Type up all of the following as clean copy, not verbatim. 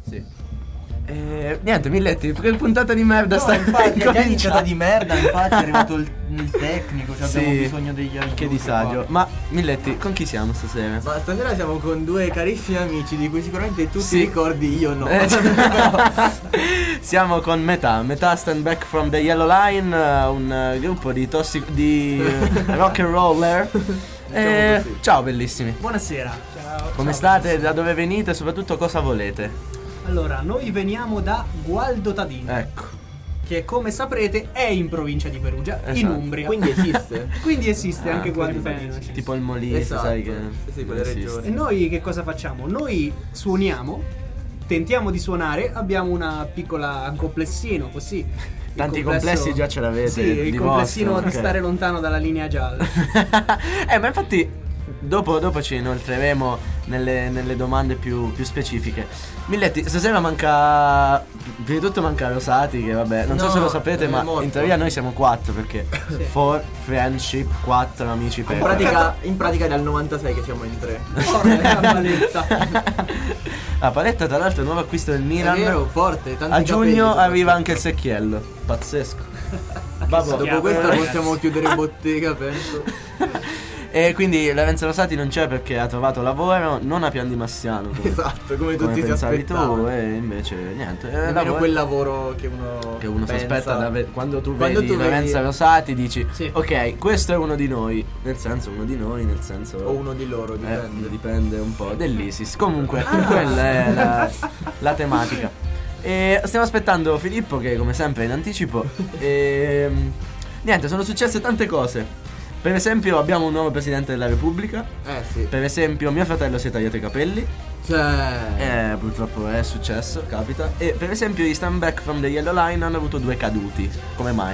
Sì. Niente, Milletti, che puntata di merda No, stai infatti, è iniziata cominciando? di merda, infatti è arrivato il tecnico, cioè Sì, abbiamo bisogno degli aiuti. che disagio. Ma Milletti, con chi siamo stasera? Ma stasera siamo con due carissimi amici di cui sicuramente tu Sì. ti ricordi, io no. Siamo con Metà Stand Back from the Yellow Line, un gruppo di rock and roller. così. Ciao bellissimi. Buonasera. Ciao. Come state? Da dove venite? Soprattutto cosa volete? Allora, noi veniamo da Gualdo Tadino, Ecco. che come saprete è in provincia di Perugia, in Esatto. Umbria. Quindi esiste. Quindi esiste anche quindi Gualdo Tadino. Tipo il Molise, Esatto. sai che Sì, quelle esiste. regioni. E noi che cosa facciamo? Noi suoniamo, tentiamo di suonare, abbiamo una piccola complessino così. Il Tanti complesso- complessi già ce l'avete. Sì, il di complessino vostro, di ok. stare lontano dalla linea gialla. Ma infatti dopo ci inoltreremo nelle domande più specifiche. Milletti, stasera manca. Prima di tutto manca Rosati, che vabbè, non so No, se lo sapete, è ma morto. in teoria noi siamo 4 perché Sì. for friendship, 4 amici per In pratica è dal 96 che siamo in 3. Porca paletta. La Paletta tra l'altro è il nuovo acquisto del È Milan. vero, forte. Tanti A giugno capelli, arriva anche il secchiello. Pazzesco. Vabbè. Dopo questo ragazzi. possiamo chiudere bottega, penso. E quindi Lorenzo Rosati non c'è perché ha trovato lavoro non a Pian di Massiano. Esatto, come come tutti si pensavi tu, aspettavano. e invece niente. Nemmeno lavoro quel lavoro che uno si aspetta quando tu Quando vedi tu Lorenzo vedi- Rosati dici Sì. ok, questo è uno di noi. Nel senso o uno di loro, dipende. dipende un po' dell'ISIS. Comunque quella è la tematica. E stiamo aspettando Filippo che come sempre è in anticipo. E niente, sono successe tante cose. Per esempio abbiamo un nuovo presidente della Repubblica. Sì. Per esempio mio fratello si è tagliato i capelli. Cioè, Purtroppo è successo, capita. E per esempio i Stand Back from the Yellow Line hanno avuto 2 caduti. Come mai?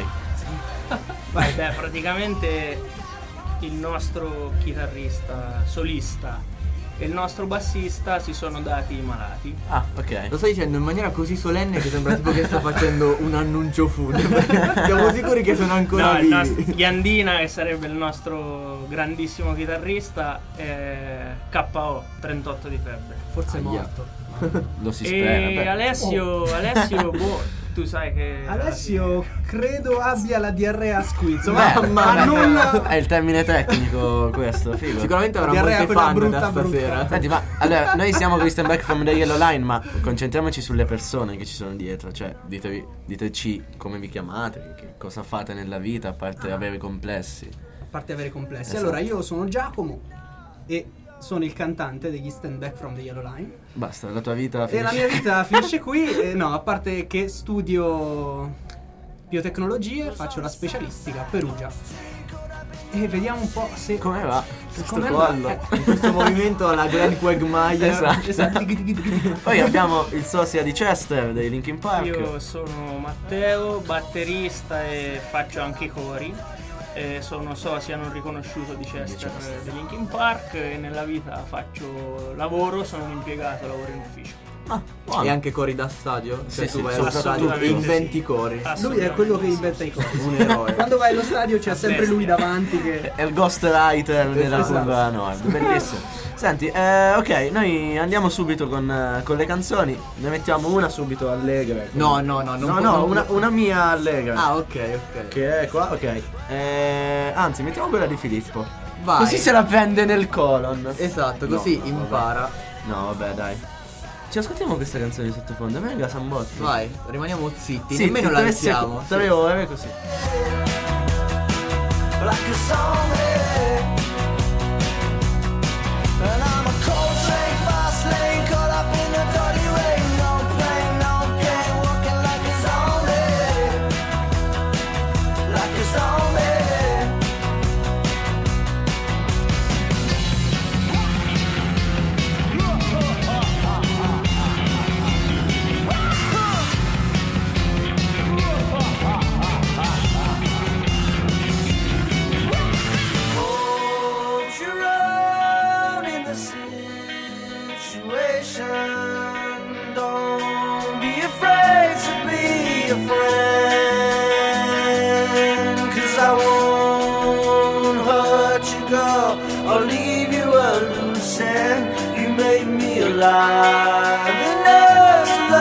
Beh, praticamente il nostro chitarrista solista e il nostro bassista si sono dati malati. Ah, ok. lo stai dicendo in maniera così solenne che sembra tipo che sta facendo un annuncio funebre. Siamo sicuri che sono ancora No, il vivi. nostro Ghiandina, che sarebbe il nostro grandissimo chitarrista, è KO, 38 di febbre. Forse è Aia. morto. Lo si spera. E beh. Alessio, boh, tu sai che Alessio credo abbia la diarrea a squizzo. Beh, Ma nulla. è il termine tecnico questo, figo. Sicuramente avrà Diarrea molte quella fan brutta, da stasera. brutta. Senti, ma allora noi siamo con i Stand Back from the Yellow Line, ma concentriamoci sulle persone che ci sono dietro. Cioè, diteci come vi chiamate, che cosa fate nella vita, a parte avere complessi. A parte avere complessi. Esatto. Allora, io sono Giacomo e sono il cantante degli Stand Back from the Yellow Line. Basta, la tua vita E la finisce. mia vita finisce qui. No, a parte che studio biotecnologie, faccio la specialistica a Perugia. E vediamo un po' se. Come va? Questo Come va? collo. In questo movimento alla Glenn Quagmire. Esatto. Esatto. Poi abbiamo il sosia di Chester dei Linkin Park. Io sono Matteo, batterista e faccio anche i cori. Sono sosia non riconosciuto di Chester di Linkin Park e nella vita faccio lavoro, sono un impiegato, lavoro in ufficio. Ah, E buono. anche cori da stadio. Cioè Sì, tu vai sì, allo stadio e assolutamente inventi sì. cori. Lui è quello che inventa i cori. Un eroe. Quando vai allo stadio c'è sempre lui davanti che. È il ghostwriter della Esatto. curva nord, bellissimo. Senti, ok, noi andiamo subito con le canzoni. Ne mettiamo una subito allegra. No, non una mia allegra. Ah, ok. Che è qua, ok. Anzi, mettiamo quella di Filippo. Vai. Così se la prende nel colon. Esatto, così No, impara. No, vabbè, dai. Ci ascoltiamo questa canzone di sottofondo. A me gasa un botto. Vai, rimaniamo zitti. Sì, Nemmeno la 3 alziamo. 3 ore così. Like a zombie, and I'm a cold train, fast lane, caught up in a dirty rain. No plane, no game, walking like a zombie, like a zombie. Hold your own in the situation. Don't be afraid to be a friend. 'Cause I won't hurt you, girl, or leave you a loose end. You made me alive enough to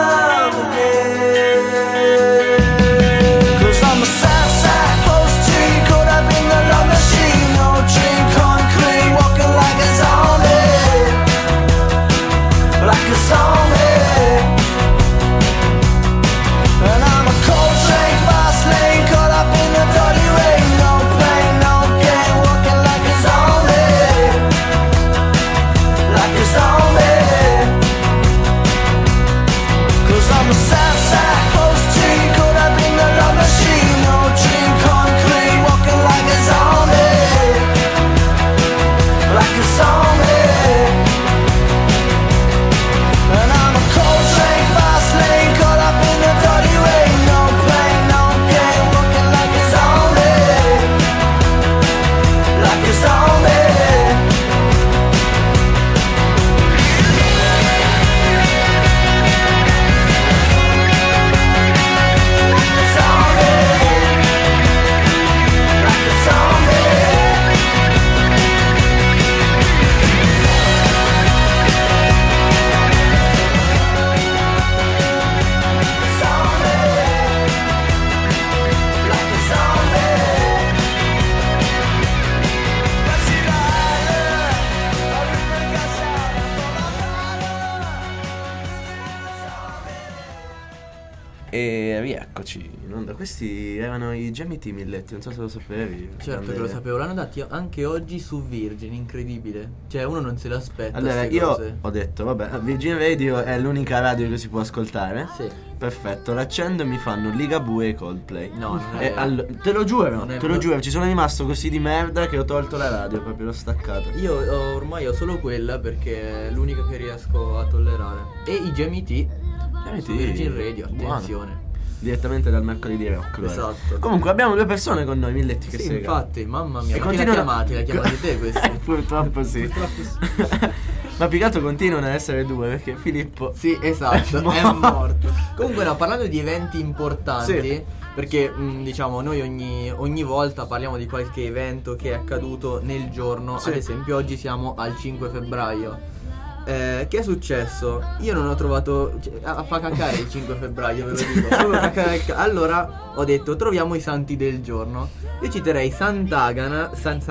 E rieccoci in onda. Questi erano i Gemiti Milletti, non so se lo sapevi. Certo che lo sapevo, l'hanno dati anche oggi su Virgin, incredibile. Cioè uno non se l'aspetta. Allora ste io cose. ho detto, vabbè, Virgin Radio è l'unica radio che si può ascoltare. Sì. Perfetto, l'accendo e mi fanno Ligabue e Coldplay. No, non è E vero. te lo giuro, Non è te lo vero. giuro, ci sono rimasto così di merda che ho tolto la radio, proprio l'ho staccata. Io ormai ho solo quella perché è l'unica che riesco a tollerare. E i GMT su Virgin Radio, Buono. attenzione. Direttamente dal mercoledì rock. guarda. Esatto. Comunque abbiamo due persone con noi, Milletti, che Sì, sega. infatti, mamma mia, E ma chi continuano- la chiamate te questi? Purtroppo sì. Ma più che altro continuano ad essere due perché Filippo. Sì, esatto, è morto. Comunque no, parlando di eventi importanti, Sì. perché diciamo noi ogni volta parliamo di qualche evento che è accaduto nel giorno. Sì. Ad esempio oggi siamo al 5 febbraio. Che è successo? Io non ho trovato, fa cacare il 5 febbraio, ve lo dico. Proprio allora ho detto troviamo i santi del giorno. Io citerei Sant'Agata,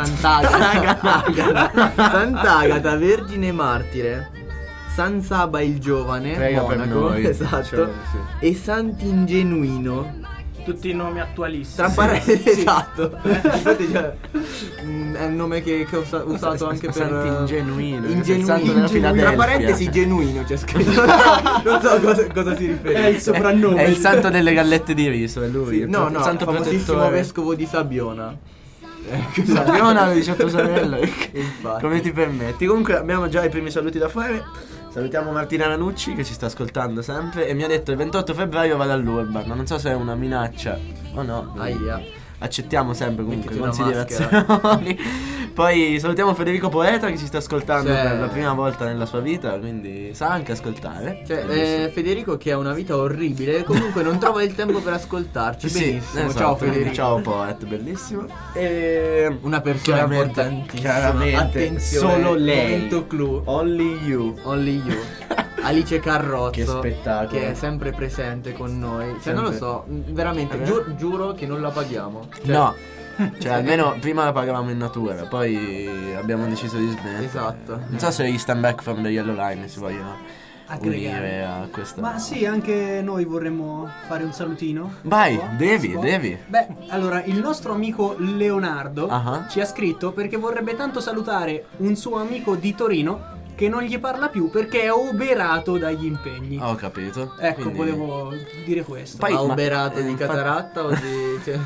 Sant'Agata, Vergine Martire, San Saba il Giovane, Prega per monaco, noi. esatto, Cioè, sì. e Sant'Ingenuino. Tutti i nomi attualissimi. Tra parentesi, esatto. Infatti, cioè, è un nome che ho usato anche per Sant'Ingenuino. Ingenuino. il santo della Filadelfia. Tra parentesi, genuino c'è scritto. Non so cosa si riferisce. È il soprannome. È il santo delle gallette di riso, è lui. Sì, il no, il santo famosissimo protettore. vescovo di Sabiona. Sabiona, 18 sorelle. Infatti. Come ti permetti? Comunque abbiamo già i primi saluti da fare. Salutiamo Martina Ranucci che ci sta ascoltando sempre e mi ha detto il 28 febbraio vado all'Urban. Non so se è una minaccia o no. Aia. Accettiamo sempre comunque Mettiti una considerazioni. Poi salutiamo Federico Poeta che ci sta ascoltando Sì. per la prima volta nella sua vita, quindi sa anche ascoltare. Cioè, Federico che ha una vita orribile, comunque non trova il tempo per ascoltarci. Sì, Benissimo. esatto. Ciao Federico. Ciao Poet, bellissimo. E Una persona chiaramente, importantissima. chiaramente, Attenzione, solo lei. momento clou. Only you. Only you. Alice Carrozzo, Che spettacolo. che è sempre presente con noi. Cioè, non lo Sempre. so, veramente, giuro che non la paghiamo. Cioè, No. Cioè almeno prima la pagavamo in natura, poi abbiamo deciso di smettere. Esatto. Non so se gli Stand Back from the Yellow Line si vogliono Aggregare. unire a questa. Ma sì, anche noi vorremmo fare un salutino. Vai, Può? devi, Si può? devi. Beh, allora, il nostro amico Leonardo Ah. ci ha scritto perché vorrebbe tanto salutare un suo amico di Torino che non gli parla più perché è oberato dagli impegni. Ho capito. Ecco, Quindi- volevo dire questo. Poi- ha ma- uberato di infatti- cataratta o di... cioè,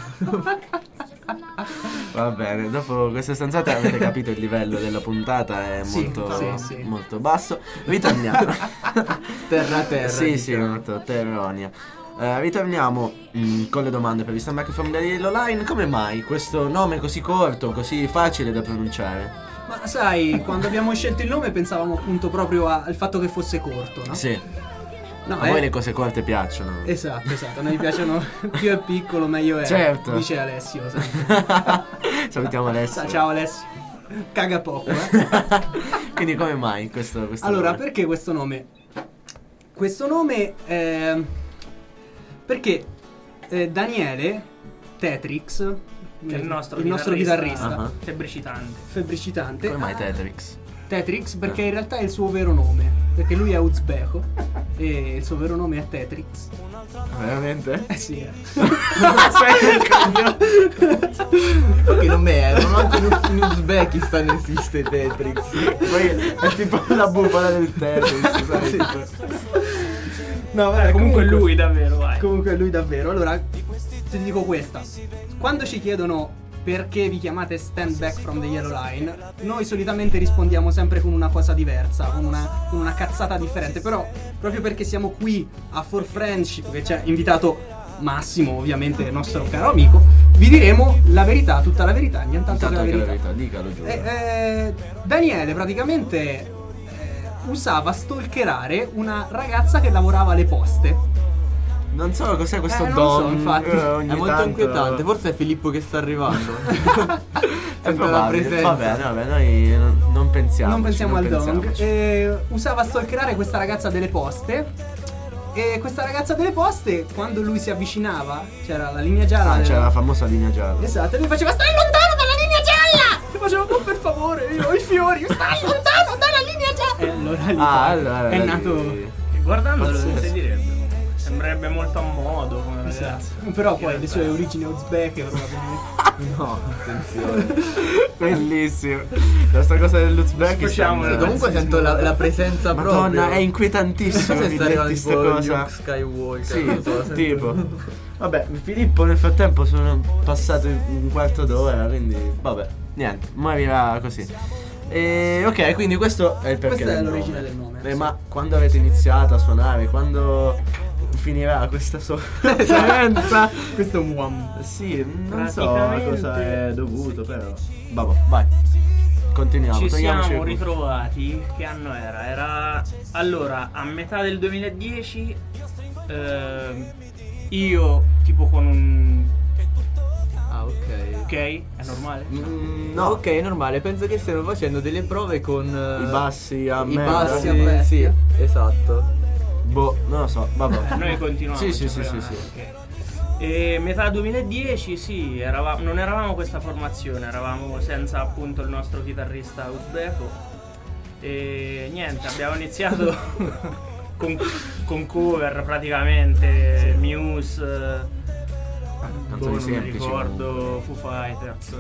Va bene, dopo queste stanzate avete capito il livello della puntata è Sì, molto, sì. molto basso. Ritorniamo. terra. Sì, sì, diciamo. molto terronia. Ritorniamo con le domande per gli Stand Back from the Yellow Line. Come mai questo nome così corto, così facile da pronunciare? Ma sai, quando abbiamo scelto il nome pensavamo appunto proprio al fatto che fosse corto, no? Sì, No, a voi le cose corte piacciono. Esatto, a noi piacciono più è piccolo meglio è. Certo. Dice Alessio sempre. Salutiamo Alessio. Ciao Alessio. Caga poco, Quindi come mai questo Allora, nome? perché questo nome? Questo nome perché Daniele Tetrix, Che è il nostro chitarrista, Ah. febbricitante. febbricitante. Come mai Tetrix? Tetrix perché in realtà è il suo vero nome, perché lui è uzbeko e il suo vero nome è Tetrix. Veramente? Eh sì, Che non è, non anche in Uzbekistan esiste Tetrix. Poi è tipo la bufala del Tetrix, sai? No, vabbè, Comunque lui davvero, vai. Comunque lui davvero. Allora, ti dico questa. Quando ci chiedono perché vi chiamate Stand Back from the Yellow Line, noi solitamente rispondiamo sempre con una cosa diversa, con una cazzata differente. Però, proprio perché siamo qui a For Friendship, che ci ha invitato Massimo, ovviamente il nostro caro amico, vi diremo la verità, tutta la verità, nient'altro che la Intanto anche verità. la verità, dicalo giù. Daniele praticamente usava stalkerare una ragazza che lavorava alle poste. Non so cos'è questo non lo so, don. infatti. ogni È molto tanto- inquietante, forse è Filippo che sta arrivando. È Sento la probabile. presenza. Vabbè, noi non pensiamo. Non pensiamo al dong. Usava stalkerare questa ragazza delle poste. E questa ragazza delle poste, quando lui si avvicinava, c'era la linea gialla. C'era la famosa linea gialla. Esatto, e lui faceva stai lontano dalla linea gialla! E facevo no, per favore, io ho i fiori, stai lontano dalla linea gialla! E allora lì Allora è lì- nato. E guardandolo Pazzesco. non si direbbe. È Sembrerebbe molto a modo come ragazzo. Però poi le sue origini uzbeke probabilmente. No, attenzione. Bellissimo. Questa cosa dell'Uzbekistan. Sfociamo, Sì, comunque sento la presenza Madonna, proprio. è inquietantissimo. Non so se sta arrivando sta tipo cosa. Luke Skywalker. Sì, non so, sento- tipo. Vabbè, Filippo nel frattempo sono passato un quarto d'ora, quindi vabbè, niente, morirà così. Ok, quindi questo è il perché Questa è del l'origine nome. del nome. Ma quando avete iniziato a suonare? Quando finirà questa esperienza? Questo è un uomo. Sì, non so a Praticamente- cosa è dovuto, però. Vabbè, vai. Continuiamo. Ci togliamoci siamo le cuffie. ritrovati. Che anno era? Era allora a metà del 2010. Io tipo con un. Ah, ok. Ok? È normale? No, Ok, è normale. Penso che stiano facendo delle prove con i bassi a i merda. bassi a bestia. sì, esatto. Boh, non lo so, vabbè. Noi continuiamo. Sì, sì, ci sì, sì, proviamo, sì. ok. E metà 2010 sì, non eravamo questa formazione, eravamo senza appunto il nostro chitarrista uzbeko. E niente, abbiamo iniziato con cover praticamente, Muse, Canzoni non mi semplici, ricordo, Foo Fighters,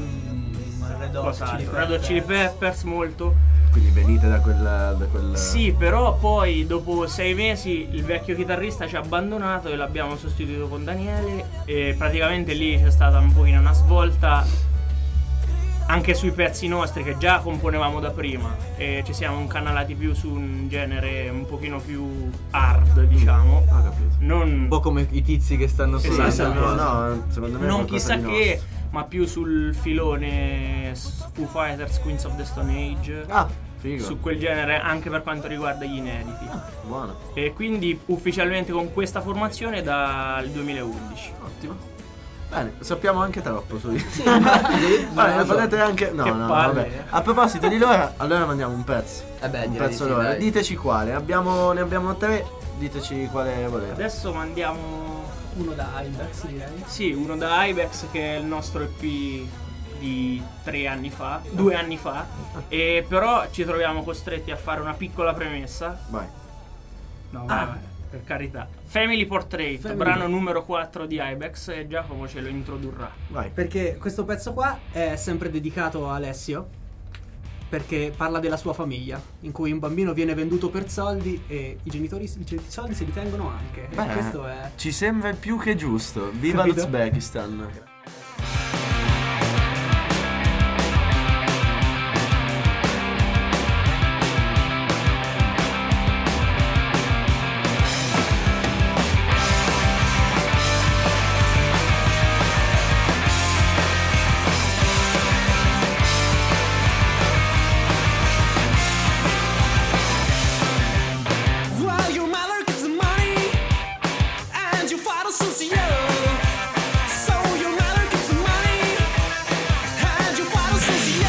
Red Hot cos'altro, Chili Red Hot Peppers. Chili Peppers molto. Quindi venite da quel. Sì, però poi dopo 6 mesi il vecchio chitarrista ci ha abbandonato e l'abbiamo sostituito con Daniele e praticamente lì c'è stata un pochino una svolta anche sui pezzi nostri che già componevamo da prima e ci siamo incanalati più su un genere un pochino più hard, diciamo. Ah, capito. Un po' Non, come i tizi che stanno suonando. Esatto. No, secondo me è non qualcosa chissà di che, nostro. ma più sul filone Foo Fighters, Queens of the Stone Age. Ah, figo. Su quel genere anche per quanto riguarda gli inediti. Buono. E quindi ufficialmente con questa formazione dal 2011. Ottimo. Bene, sappiamo anche troppo su Sì, Vabbè, non lo so. potete anche. No, Che no, palle. vabbè. A proposito di loro, allora mandiamo un pezzo. beh, Un direi pezzo di sì, loro. dai. Diteci quale. Ne abbiamo 3. Diteci quale volete. Adesso mandiamo Uno da Ibex, direi. sì, uno da Ibex che è il nostro EP di 3 anni fa, 2 anni fa. E però ci troviamo costretti a fare una piccola premessa. Vai. No, vai, per carità. Family Portrait, brano numero 4 di Ibex e Giacomo ce lo introdurrà. Vai. Perché questo pezzo qua è sempre dedicato a Alessio, perché parla della sua famiglia, in cui un bambino viene venduto per soldi e i genitori i soldi se li tengono anche. E Beh, questo è... ci sembra più che giusto. Viva Capito? l'Uzbekistan. While your mother gets the money and your father sells you. So your mother gets the money and your father sells you.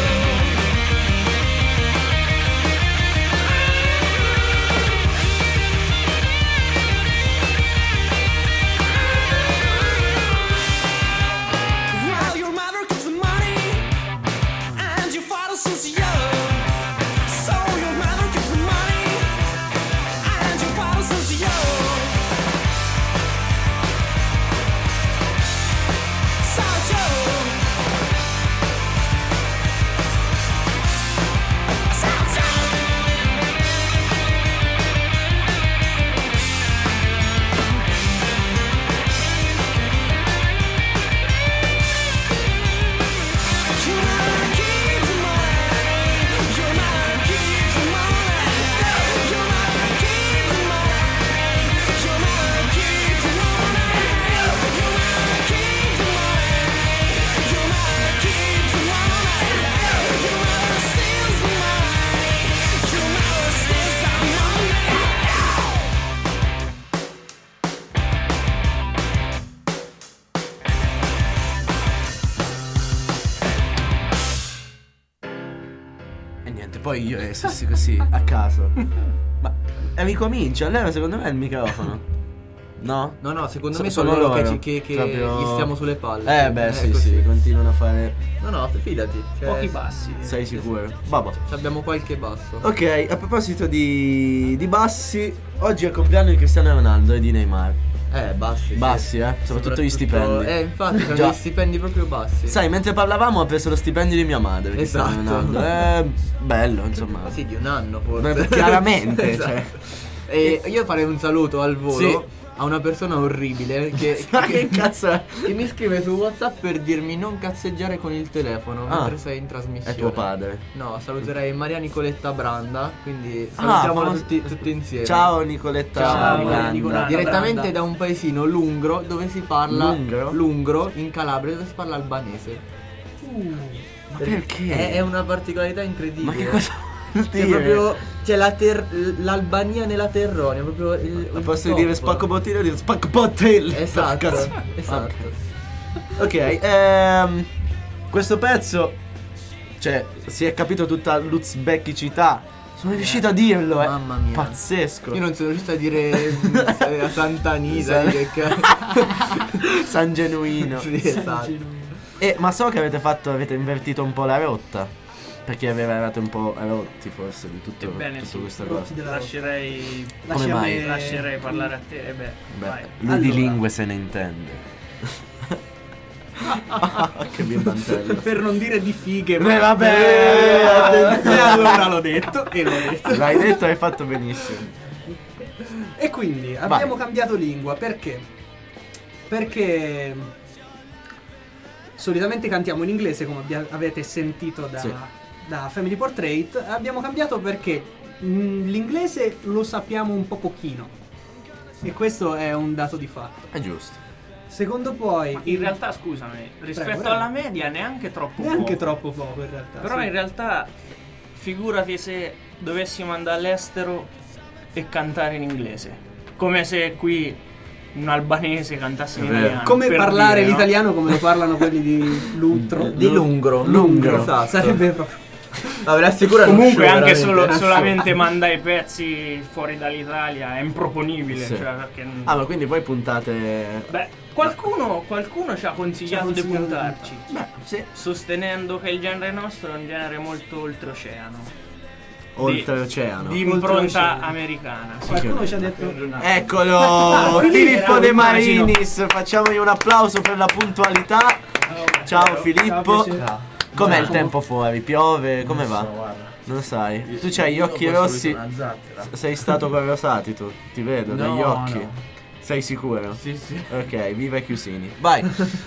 While your mother gets the money and your father sells you. So your mother gets the money and your father says yo. Sounds yo. Sounds yo. You never keep the money. You never keep the money. You never keep the money. You never keep the money. You never keep the money. You never keep the money. You never steal the money. You never steal the money. E niente, poi io resessi così a caso. Ma ricomincio, allora secondo me è il microfono. No? No, secondo me Sono sono loro loro, che proprio- gli stiamo sulle palle. Beh, sì, così. continuano a fare. No, fidati. Cioè, Pochi passi. Sei sicuro? Vabbè. abbiamo qualche basso. Ok, a proposito di bassi, oggi è il compleanno di Cristiano Ronaldo e di Neymar. Bassi. Bassi, soprattutto gli stipendi. Infatti, sono Già. gli stipendi proprio bassi. Sai, mentre parlavamo ho preso lo stipendio di mia madre. Cristiano Esatto. Ronaldo. Bello, insomma. Ma sì, di un anno forse. Beh, chiaramente, Esatto. cioè. E io farei un saluto al volo Sì. a una persona orribile Ma che cazzo è? che mi scrive su WhatsApp per dirmi non cazzeggiare con il telefono mentre sei in trasmissione. È tuo padre. No, saluterei Maria Nicoletta Branda, quindi salutiamola famos- tutti insieme. Ciao Nicoletta. Ciao, Branda. Nicoletta. Direttamente Branda. da un paesino Lungro dove si parla Lungro? Lungro in Calabria dove si parla albanese. Ma perché? È una particolarità incredibile. Ma che cosa vuol C'è dire? proprio c'è l'Albania nella Terronia, proprio il Posso top. dire spacco bottino o dire spacco bottino? Esatto, Cazzo. esatto. Ok, questo pezzo, cioè, si è capito tutta l'uzbekicità. Sono riuscito a dirlo, Mamma mia. Pazzesco. Io non sono riuscito a dire a Sant'Anita San Genuino. Sì, esatto. Ma so che avete invertito un po' la rotta. Perché eravate un po' rotti forse di tutto Ebbene, questa sì. cosa. Lascerei Come mai? Lascerei parlare a te. Beh, Vai. lui di Allora. lingue se ne intende. Che bimbantello. Per non dire di fighe. Vabbè, E allora l'ho detto e l'ho detto. L'hai detto e hai fatto benissimo. E quindi abbiamo cambiato lingua perché? Perché solitamente cantiamo in inglese come avete sentito Sì. da Family Portrait. Abbiamo cambiato perché l'inglese lo sappiamo un po' pochino. E questo è un dato di fatto. È giusto. Secondo poi In realtà, scusami, rispetto prego. alla media neanche troppo neanche poco. troppo poco in realtà. Però sì. in realtà, figurati se dovessimo andare all'estero e cantare in inglese. Come se qui un albanese cantasse in È vero. italiano. Come per parlare dire, no? l'italiano come lo parlano quelli di Lutro. Di Lungro. Lungro. Esatto. Sarebbe proprio Ma ve l'assicuro Comunque anche veramente. solamente mandare i pezzi fuori dall'Italia è improponibile. Sì. Cioè, perché Ah, ma quindi voi puntate. beh, qualcuno ci ha consigliato di puntarci, Beh, sì. sostenendo che il genere nostro è un genere molto oltreoceano, Oltreoceano. di impronta Oltreoceano. americana. Sì. qualcuno ci ha detto Eccolo! Filippo De Marinis. Facciamogli un applauso per la puntualità. Ciao Filippo. piacere. Com'è il tempo fuori? Piove? Come va? Non sai. Tu c'hai gli occhi rossi. Sei stato con Rosati tu. Ti vedo dagli occhi. no. Sei sicuro? Sì, sì. Ok, viva i Chiusini. Vai.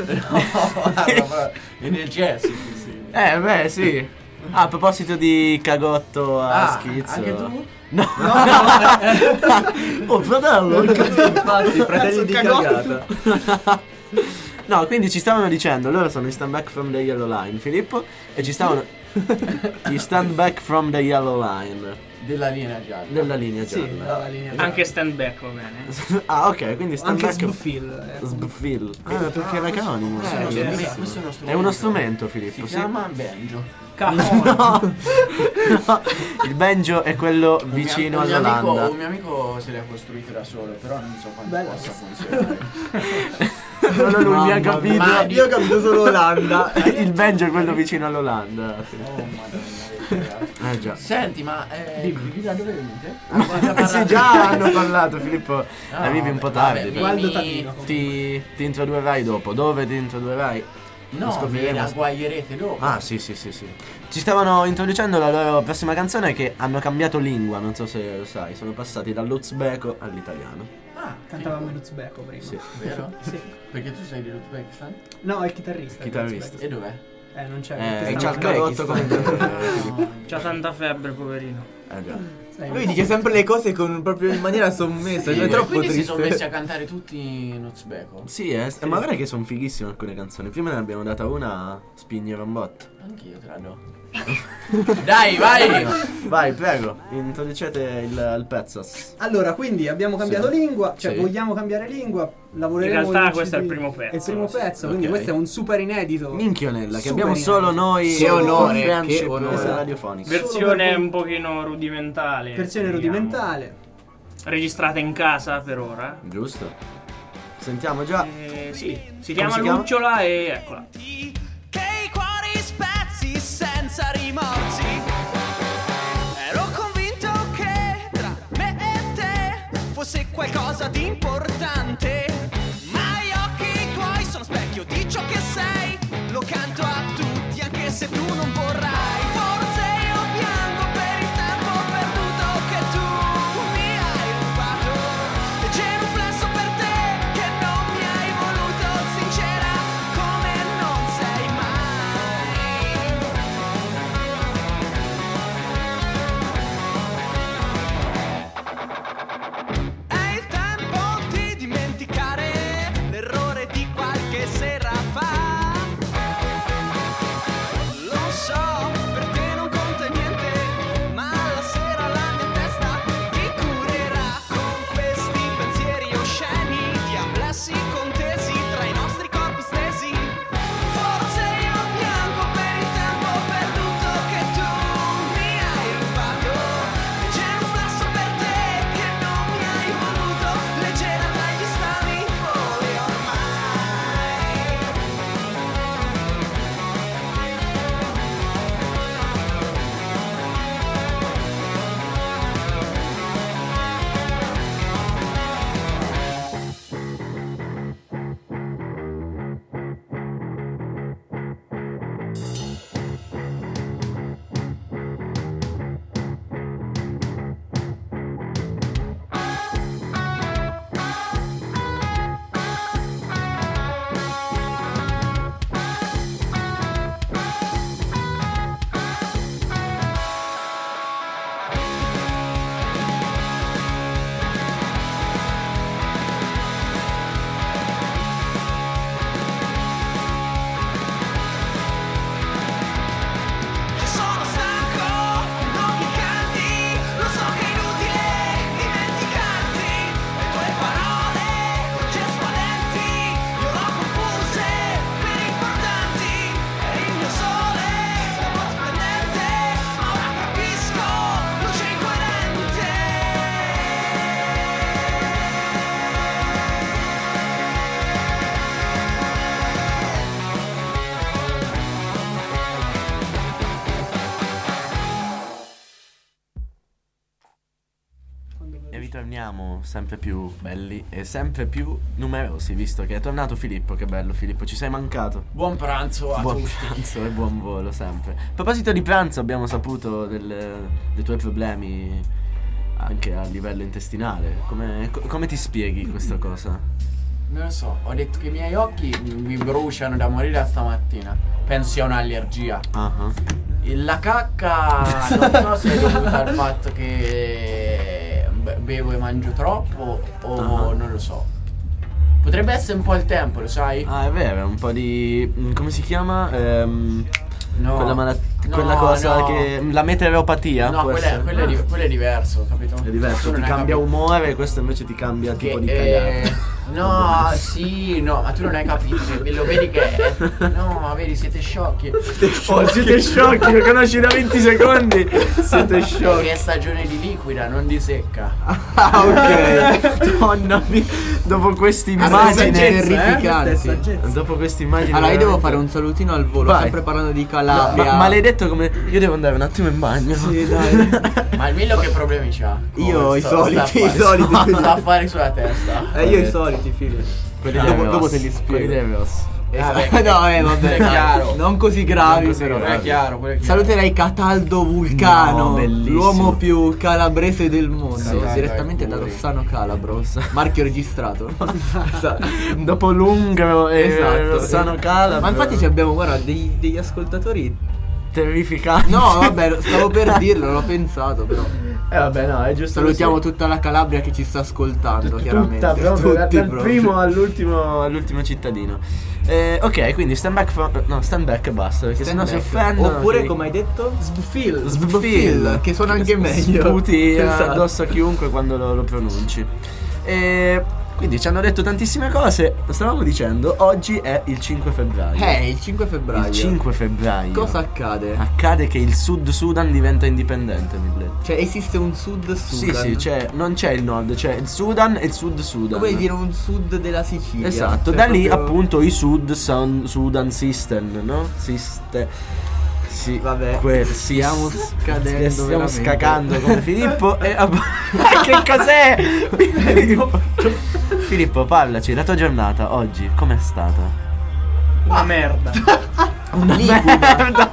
E nel jazz, sì. Beh, sì. Ah, a proposito di cagotto a schizzo. Anche tu? No. Oh, fratello. Infatti, fratelli di cagotto. cagata. No, quindi ci stavano dicendo, loro sono i Stand Back from the Yellow Line, Filippo, e ci stavano gli Stand Back from the Yellow Line Della linea gialla. della linea Sì, gialla. dalla linea. Anche stand back va bene. Ah, ok, quindi Stand Anche Back Sbuffil. Sbfil. Ah, perché era canonico. Questo È uno strumento, Filippo, Si sì. chiama banjo. No. Il banjo è quello vicino Un all'Olanda. mio amico se li ha costruiti da solo, però non so quanto Bella. possa funzionare. Solo lui mi ha capito. Ma io ho capito solo Olanda. Il banjo è quello vicino all'Olanda. Oh madonna. Già. Senti, ma da dove venite? Sì, già hanno parlato, Filippo. No, arrivi un po' vabbè, tardi. però. Gualdo Tapino. Ti introdurrai dopo. Dove ti introdurrai? Lo No, scopriremo. la guaglierete dopo. Ah, sì. Ci stavano introducendo la loro prossima canzone che hanno cambiato lingua, non so se lo sai. Sono passati dall'uzbeko all'italiano. Ah, Cantavamo in Uzbeko prima. Sì. vero? Sì. Perché tu sei dell'Uzbekistan? No, è il chitarrista. Chitarrista. E dov'è? Non c'è. C'ha il Stavamo- cagotto come Filippo. C'ha tanta febbre, poverino. Già. sai, Lui dice sempre le cose con proprio in maniera sommessa, Sì, è troppo quindi si sono messi triste. a cantare tutti in uzbeko. Sì, ma guarda che sono fighissime alcune canzoni. Prima ne abbiamo data una Spignere un botto. Anch'io te la do. Dai, vai! Vai, prego, introducete il pezzos. Allora, quindi abbiamo cambiato Sì. lingua, cioè Sì. vogliamo cambiare lingua, lavoreremo In realtà in questo è il CD. primo pezzo, È il primo sì. pezzo, quindi Ok. questo è un super inedito. Minchionella, che Super abbiamo inedito. solo noi. Che onore, friendship che onore. radiofonico. Versione per voi. un pochino rudimentale. Versione diciamo. rudimentale. Registrata in casa per ora. Giusto? Sentiamo già. Sì, si Come chiama si chiama? Lucciola e eccola. Che i cuori spezzi senza rimorsi. Ero convinto che tra me e te fosse qualcosa di importante. Ma gli occhi tuoi sono specchio di ciò che sei. Lo canto a tutti anche se tu non vorrai. Forse io piango per il tempo perduto che tu mi hai rubato. E genuflesso per te che non mi hai voluto, sincera come non sei mai. È il tempo di dimenticare l'errore di qualche sera fa. Lo so, per te non conta niente, ma la sera la mia testa ti curerà con questi pensieri osceni di amblessi contesi tra i nostri corpi stesi. Forse io piango per il tempo perduto che tu mi hai rubato. E genuflesso per te che non mi hai voluto, leggera tra gli stami voli ormai. Sono stanco, non mi canti, lo so che è inutile dimenticarti. Le tue parole, gestualenti, io l'ho confuse per importanti. Eri il mio sole, stavo splendente, ma ora capisco, luce incoerente. E ritorniamo sempre più belli e sempre più numerosi, visto che è tornato Filippo. Che bello Filippo, ci sei mancato. Buon pranzo a Buon tutti. pranzo e buon volo sempre. A proposito di pranzo, abbiamo saputo dei tuoi problemi anche a livello intestinale. Come ti spieghi questa cosa? Non lo so, ho detto che i miei occhi mi bruciano da morire da stamattina. Penso sia un'allergia. Ah, La cacca non so se è dovuta al fatto che bevo e mangio troppo o non lo so. Potrebbe essere un po' il tempo, lo sai? Ah, è vero, è un po' di... come si chiama? No. Quella cosa no. che... La meteoropatia? No, può quello essere? quello è diverso, capito? È diverso, Tu ti non hai cambia capito. umore, questo invece ti cambia tipo di cagata. No, sì, no, ma tu non hai capito, lo vedi che no, ma vedi, siete sciocchi. Oh, siete sciocchi, lo conosci da 20 secondi. Siete sciocchi. Che è stagione di liquida, non di secca. Ah, ok. Madonna mia. Dopo questa immagine terrificante. Dopo questa immagine Allora io devo veramente- fare un salutino al volo, Vai. sempre parlando di No, Calabria. ma l'hai detto come... Io devo andare un attimo in bagno. Sì, dai. Ma il Millo che problemi c'ha? Io i Sta soliti, a i soliti. sta a fare sulla testa. Io i soliti, figli. Quelli Dopo- dei Ross. dopo te li Quelli spiego. dei Ross. Vabbè, No, vabbè, è dai. chiaro. Non così gravi, Non così però. gravi. È chiaro, quello è chiaro. Saluterei Cataldo Vulcano, No, bellissimo. l'uomo più calabrese del mondo, Cataldo direttamente ai da curi. Rossano Calabro. Marchio registrato. Esatto. Dopo Lungro e Rossano Calabro. Ma infatti ci abbiamo, guarda, degli ascoltatori. Terrificanti. No, vabbè, stavo per dirlo, l'ho pensato, però. Vabbè, no, è giusto. Salutiamo così. tutta la Calabria che ci sta ascoltando, chiaramente. Tutta, proprio, Tutti dal proprio. primo all'ultimo cittadino. Ok, quindi stand back e basta, perché sennò si Stand back. offendono. Oppure, che- come hai detto? Sbuffil. Sbuffil, che suona anche meglio. Sputi Esatto. addosso a chiunque quando lo pronunci. Quindi ci hanno detto tantissime cose. Stavamo dicendo, oggi è il 5 febbraio. Il 5 febbraio. Il 5 febbraio. Cosa accade? Accade che il Sud Sudan diventa indipendente, Millet. Cioè esiste un Sud Sì, Sudan? sì, non c'è il nord, c'è il Sudan e il Sud Sudan. Come dire un Sud della Sicilia. Esatto, Cioè, da lì proprio- appunto i Sudan System, no? Sì, Vabbè, stiamo scadendo stiamo veramente. scacando come Filippo e che cos'è? Filippo, parlaci, la tua giornata oggi com'è stata? Una merda. Un liquido.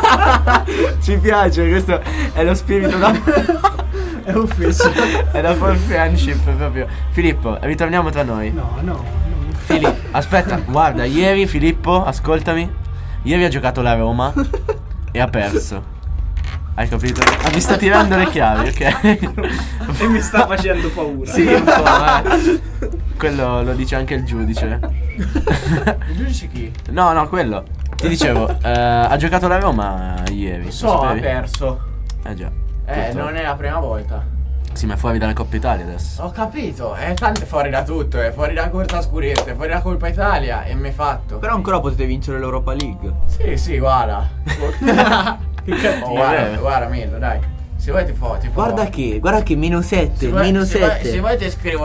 Ci piace, questo è lo spirito da È offeso. è la full friendship proprio. Filippo, ritorniamo tra noi. No. Aspetta, guarda, ieri Filippo, ascoltami. Ieri ha giocato la Roma e ha perso. Hai capito? Mi sta tirando le chiavi, ok? E mi sta facendo paura. Sì, un po', Quello lo dice anche il giudice. Il giudice chi? No, quello. Ti dicevo, ha giocato la Roma ieri. lo So, ha sapevi? perso. Già. Purtroppo. Non è la prima volta. Sì, ma è fuori dalla Coppa Italia adesso. Ho capito, tanto è fuori da tutto, è fuori da Corta Scuretta, è fuori da Coppa Italia e mi è fatto. Però ancora potete vincere l'Europa League. Sì, guarda. Che cattivo. guarda, Millo, dai. Se vuoi ti fo. Guarda che meno 7, Se vuoi, meno se vuoi- 7. se vuoi ti scrivo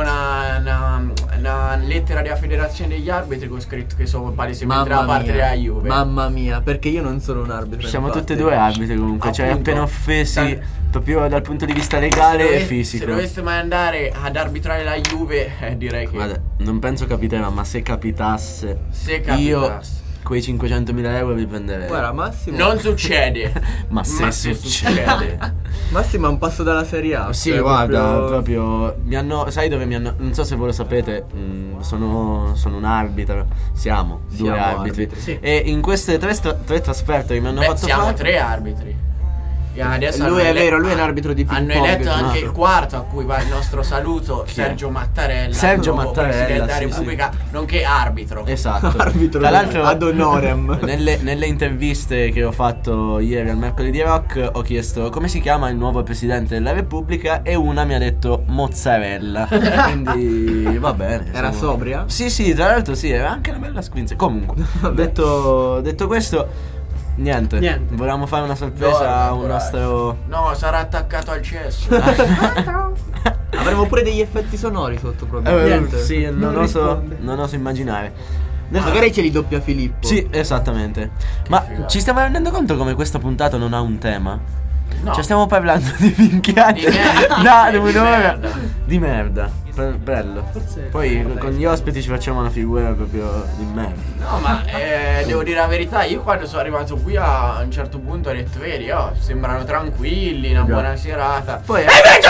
una lettera della federazione degli arbitri con scritto che sono palesemente dalla parte della Juve. Mamma mia, perché io non sono un arbitro. Siamo infatti. tutti e due arbitri comunque. Ci hai Appunto. appena offesi Dal- proprio dal punto di vista legale e Se fisico. doveste mai andare ad arbitrare la Juve, direi che Guarda, non penso capiterà, ma se capitasse, se io capitasse. quei 500.000 euro li prenderei. Guarda, Massimo. Non succede. ma se succede. Massimo è un passo dalla Serie A. Sì, cioè, guarda, proprio mi hanno. Sai dove mi hanno. Non so se voi lo sapete, sono un arbitro. Siamo due Siamo arbitri. arbitri. Sì. E in queste tre trasferte che mi hanno fatto Siamo fare. 3 arbitri. E adesso Lui hanno è vero, lui è un arbitro di ping Hanno pong, eletto giusto? anche il quarto, a cui va il nostro saluto, Chi è? Sergio Mattarella. Sergio nuovo Mattarella, Presidente della sì, Repubblica, nonché arbitro. Esatto. Arbitro Tra l'altro, ad honorem. nelle interviste che ho fatto ieri al Mercoledì Rock ho chiesto come si chiama il nuovo presidente della Repubblica e una mi ha detto mozzarella. Quindi va bene. Era insomma. sobria? Sì, tra l'altro sì, era anche una bella squinza. Comunque, detto questo, niente. Volevamo fare una sorpresa a un nostro. No, sarà attaccato al cesso. Avremo pure degli effetti sonori sotto probabilmente. Sì, non oso risponde. immaginare. Magari ce li doppia Filippo. Sì, esattamente. Ma figata. ci stiamo rendendo conto come questa puntata non ha un tema? No. Cioè stiamo parlando di minchiate. Di merda. Da Di un'ora. merda. Di merda. Bello. Forse Poi vabbè. con gli ospiti ci facciamo una figura proprio di merda. No, ma devo dire la verità, io quando sono arrivato qui a un certo punto ho detto, vedi, sembrano tranquilli, una buona serata. Poi E invece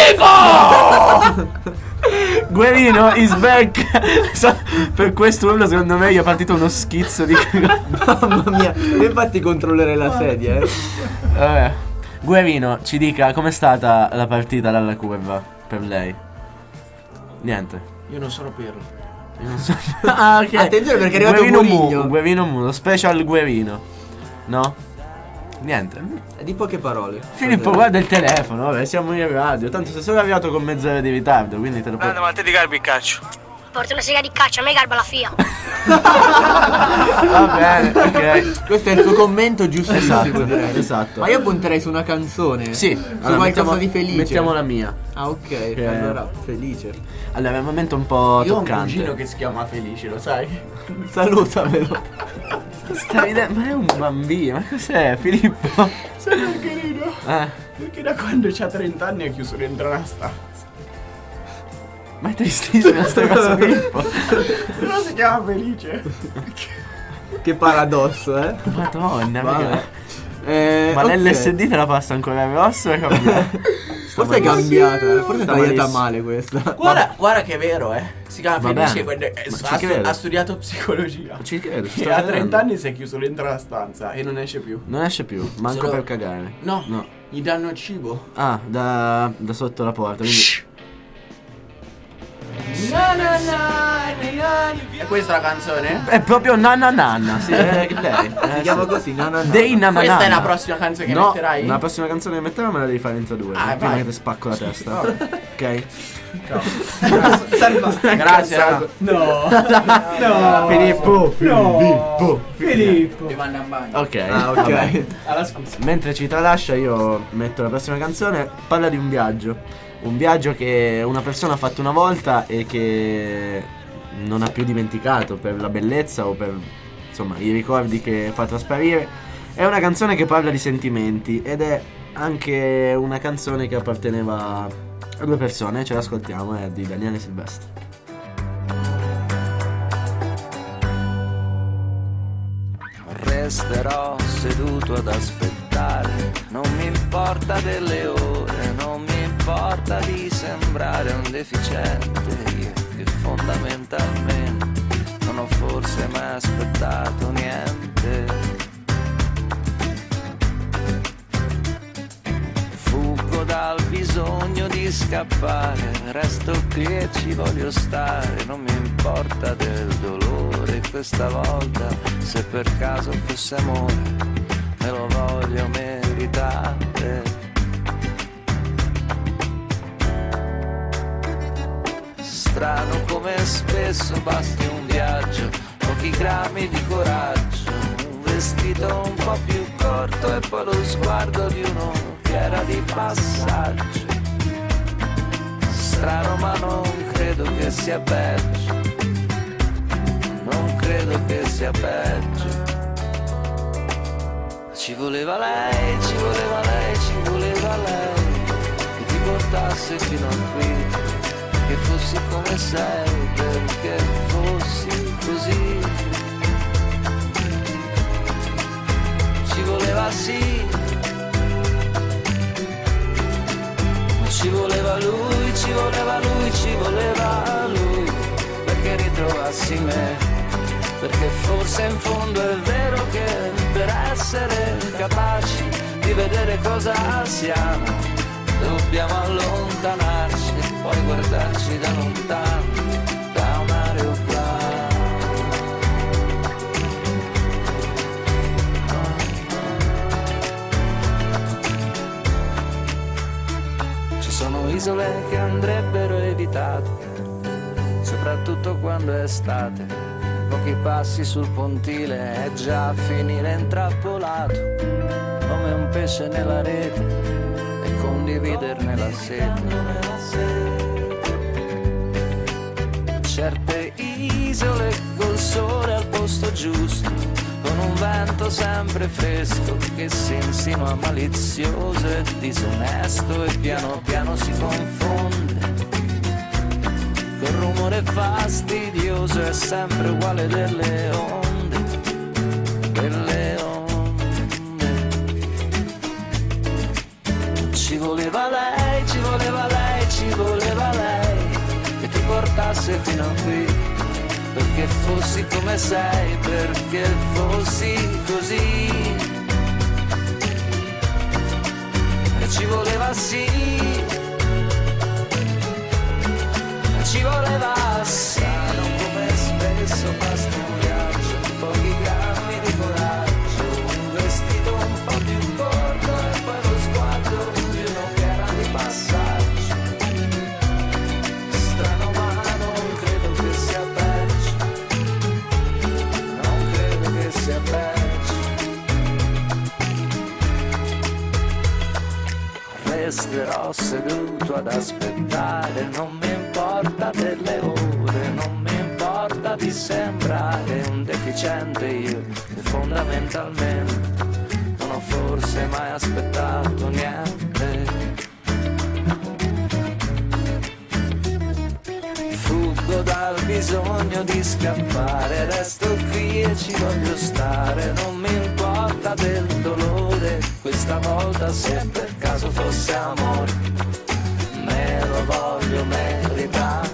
fa schifo! Guerino is back. Per quest'uomo secondo me gli è partito uno schizzo di. Mamma mia, io infatti controllerei la sedia, Vabbè. Guerino, ci dica com'è stata la partita dalla curva per lei. Niente. Io non sono Pirlo. Io non so. Ah, ok. Attenzione, perché è arrivato Mourinho. Guerino Mu, lo special Guerino. No? Niente. Di poche parole. Filippo, guarda il telefono, vabbè, siamo in radio. Tanto sei solo arrivato con mezz'ora di ritardo, quindi te lo puoi. Ma te ti garbi il calcio? Porta una sega di caccia, a me garba la FIA. Va bene, ok. Questo è il suo commento giustissimo, Esatto, direi. esatto. Ma io punterei su una canzone. Sì, Su allora, qualcosa di felice. Mettiamo la mia. Ah, ok. Allora, felice. Allora, è un momento un po' Io ho un toccante. cugino che si chiama Felice, lo sai? Salutamelo. Stai ridendo? Ma è un bambino, ma cos'è, Filippo? Sai perché rido? Perché da quando c'ha 30 anni è chiuso dentro una stanza. Ma è tristissima sta cosa, Filippo. Però si chiama Felice. Che paradosso, eh? Madonna, Vabbè. ma ok. l'LSD te la passa ancora grosso o è cambiato? Forse è cambiata, forse è Sta tagliata malissimo. male questa. Guarda che è vero, Si chiama Va Felice, bene, guarda, ma ci credo. ha studiato psicologia. Ci credo, ci E sto a vedendo. 30 anni si è chiuso dentro la stanza e non esce più. Non esce più, manco Solo- per cagare. No, No. gli danno il cibo. Ah, da sotto la porta, quindi. Na na na, E questa è la canzone? È proprio Nanna Nanna, sì, è lei. Si chiama così, no, no, no. Dei Nanna Questa è Nanna. la prossima canzone che No, metterai? la prossima canzone che metterò me la devi fare introdurre. Ah, prima vai. che ti spacco la testa. Ok? Grazie, raga. No. No. Filippo. Filippo. Ti vanno a bagno. Ok. Ah, ok. vabbè. Alla scusa. Mentre ci tralascia io metto la prossima canzone. Parla di un viaggio. Un viaggio che una persona ha fatto una volta e che non ha più dimenticato per la bellezza o per insomma i ricordi che fa trasparire. È una canzone che parla di sentimenti ed è anche una canzone che apparteneva a due persone. Ce l'ascoltiamo, è di Daniele Silvestri. Resterò seduto ad aspettare, non mi importa delle ore, non mi importa di sembrare un deficiente, io che fondamentalmente non ho forse mai aspettato niente. Fuggo dal bisogno di scappare, resto qui e ci voglio stare, non mi importa del dolore questa volta, se per caso fosse amore, me lo voglio meritare. Strano come spesso basti un viaggio, pochi grammi di coraggio, un vestito un po' più corto e poi lo sguardo di uno che era di passaggio. Strano ma non credo che sia peggio, non credo che sia peggio. Ci voleva lei, ci voleva lei, ci voleva lei, che ti portasse fino a qui, che fossi come sei, perché fossi così. Ci voleva sì, ma ci voleva lui, ci voleva lui, ci voleva lui, perché ritrovassi me, perché forse in fondo è vero che per essere capaci di vedere cosa siamo dobbiamo allontanarci e poi guardarci da lontano, da un aeroplano. Ci sono isole che andrebbero evitate, soprattutto quando è estate. Pochi passi sul pontile è già a finire intrappolato, come un pesce nella rete e condividerne la sete. Certe isole col sole al posto giusto, con un vento sempre fresco che si insinua malizioso e disonesto e piano piano si confonde. Quel rumore fastidioso è sempre uguale delle onde, delle onde. Ci voleva lei, ci voleva lei, ci voleva lei, che ti portasse fino a qui, perché fossi come sei, perché fossi così. E ci voleva sì, ci voleva sì, non come spesso basta un viaggio, pochi grammi di coraggio, un vestito un po' più corto e poi lo sguardo di uno che era di passaggio. Strano ma non credo che sia peggio, non credo che sia peggio. Resterò seduto ad aspettare, non mi importa delle ore, non mi importa di sembrare un deficiente io, che fondamentalmente non ho forse mai aspettato niente. Fuggo dal bisogno di scappare, resto qui e ci voglio stare, non mi importa del dolore, questa volta se per caso fosse amore, me lo voglio meritare.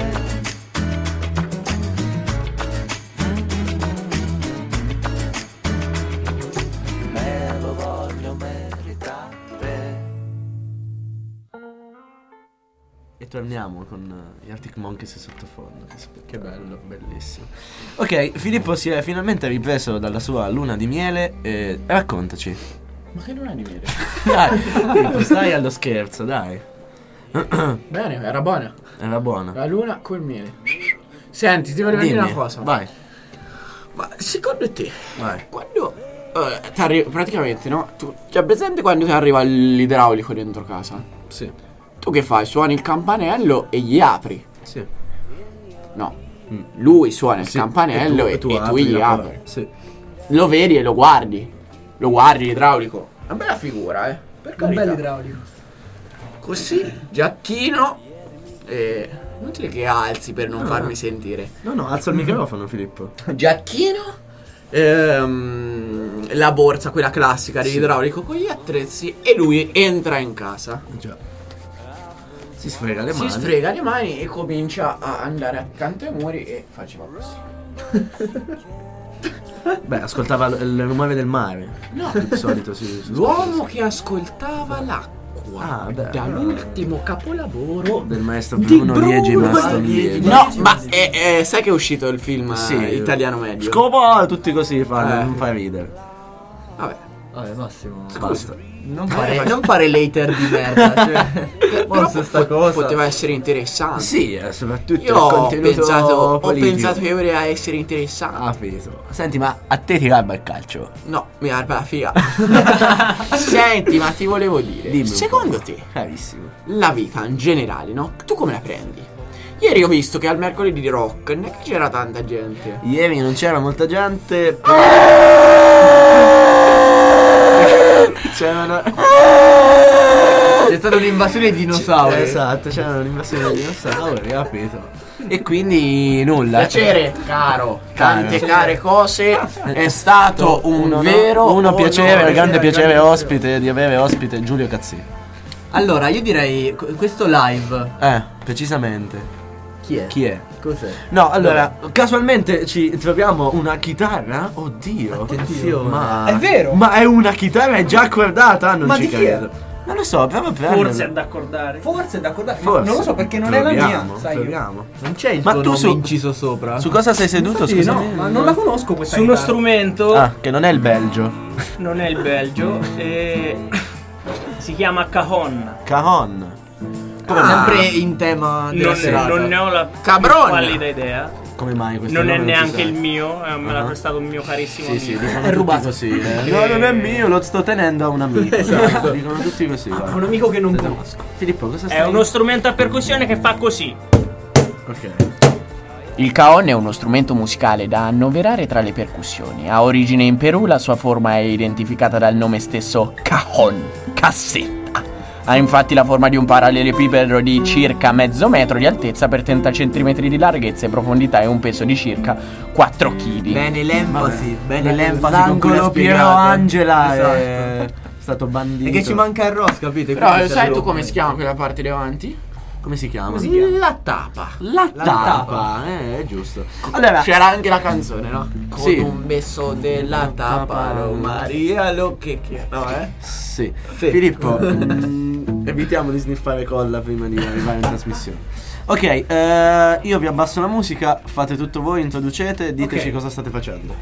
Me lo voglio meritare. torniamo con gli Arctic Monkeys sottofondo. Che bello, bellissimo. Ok, Filippo si è finalmente ripreso dalla sua luna di miele. Raccontaci. Ma che luna di miele? Dai, Filippo, stai allo scherzo, dai. Bene, era buona. Era buona. La luna col miele. Senti, ti voglio dire Dimmi, una cosa. vai. Ma secondo te, Vai. quando praticamente, no? Tu c'è presente quando ti arriva l'idraulico dentro casa? Sì. Tu che fai? Suoni il campanello e gli apri. Sì. No. Lui suona il Sì, campanello e tu gli la apri. porta. Sì. Lo vedi e lo guardi. Lo guardi l'idraulico. Una bella figura, Per Un carità. bel idraulico. Così, giacchino. E inutile che alzi per non farmi sentire. No, alza il microfono, Filippo. Giacchino. La borsa, quella classica dell'idraulico con gli attrezzi. E lui entra in casa. Già. Si sfrega le Si mani. sfrega le mani e comincia a andare accanto ai muri e faceva così. Beh, ascoltava il rumore del mare. No. Di solito si L'uomo che ascoltava l'acqua. Ah, beh. Dall'ultimo capolavoro del maestro Bruno Liegi Mastroianni. No, ma sai che è uscito il film Sì, italiano medio? Scopo, tutti così fanno, non fa ridere. Vabbè. Vabbè, Massimo. Basta. Non fare l'hater di merda. Cioè, forse sta cosa. Poteva essere interessante. Sì, soprattutto Io il ho contenuto politico. pensato che voleva essere interessante. Ah, finito. Senti, ma a te ti garba il calcio? No, mi garba la figa. Senti, ma ti volevo dire. Dimmi un Secondo po'. te, Bravissimo. la vita in generale, no? Tu come la prendi? Ieri ho visto che al mercoledì di rock non è che c'era tanta gente. Ieri non c'era molta gente. C'erano. C'è stata un'invasione di dinosauri. Esatto, c'era un'invasione di dinosauri, capito? E quindi nulla. Piacere, caro. Tante Caro. care cose. È stato un vero piacere, onore. grande piacere ospite di avere ospite Giulio Cazzini. Allora, io direi questo live. Precisamente. Chi è? Chi è? Cos'è? No, allora, casualmente ci troviamo una chitarra. Oddio, Attenzione. ma È vero? Ma è una chitarra è già accordata? Non Ma ci di chi è? credo. Non lo so, proviamo a prenderla. Forse è da accordare. Forse è da accordare. ma Forse. non lo so perché non è la mia. Proviamo, Sai io. proviamo. Non c'è il Ma tuo tu nome su- inciso sopra? Su cosa sei seduto? Sì, Scusa. no, ma non la conosco questa Su uno chitarra. strumento, Ah, che non è il Belgio. non è il Belgio, e si chiama cajon. Cajon. Sempre in tema della serata. Non ne ho la più Cabron. pallida idea. Come mai questo Non è nome si neanche sa? il mio, me l'ha Ah. prestato un mio carissimo Sì, sì, amico. dicono È tutti rubato. così. No, non è mio, lo sto tenendo a un amico. Esatto. Dicono tutti così. guarda. Un amico che non conosco. Filippo, cosa stai? È uno strumento a percussione che fa così. Ok. Il cajon è uno strumento musicale da annoverare tra le percussioni. Ha origine in Perù, la sua forma è identificata dal nome stesso cajon, cassetta. Ha infatti la forma di un parallelepipedo di circa mezzo metro di altezza per 30 cm di larghezza e profondità e un peso di circa 4 kg. Bene l'enfasi, bene l'enfasi con cui l'ha L'angolo Piero spiegato. Angela Esatto. è stato bandito. E che ci manca il Ross, capite? Però Quindi sai se tu lo- come si chiama quella parte davanti? Come si chiama? La tapa. La tapa, è giusto. Allora, C'era anche la canzone, no? Con Sì. un beso della tapa, oh Maria lo che no, sì. Filippo, evitiamo di sniffare colla prima di arrivare in trasmissione. Ok, io vi abbasso la musica, fate tutto voi, introducete, diteci Ok. cosa state facendo.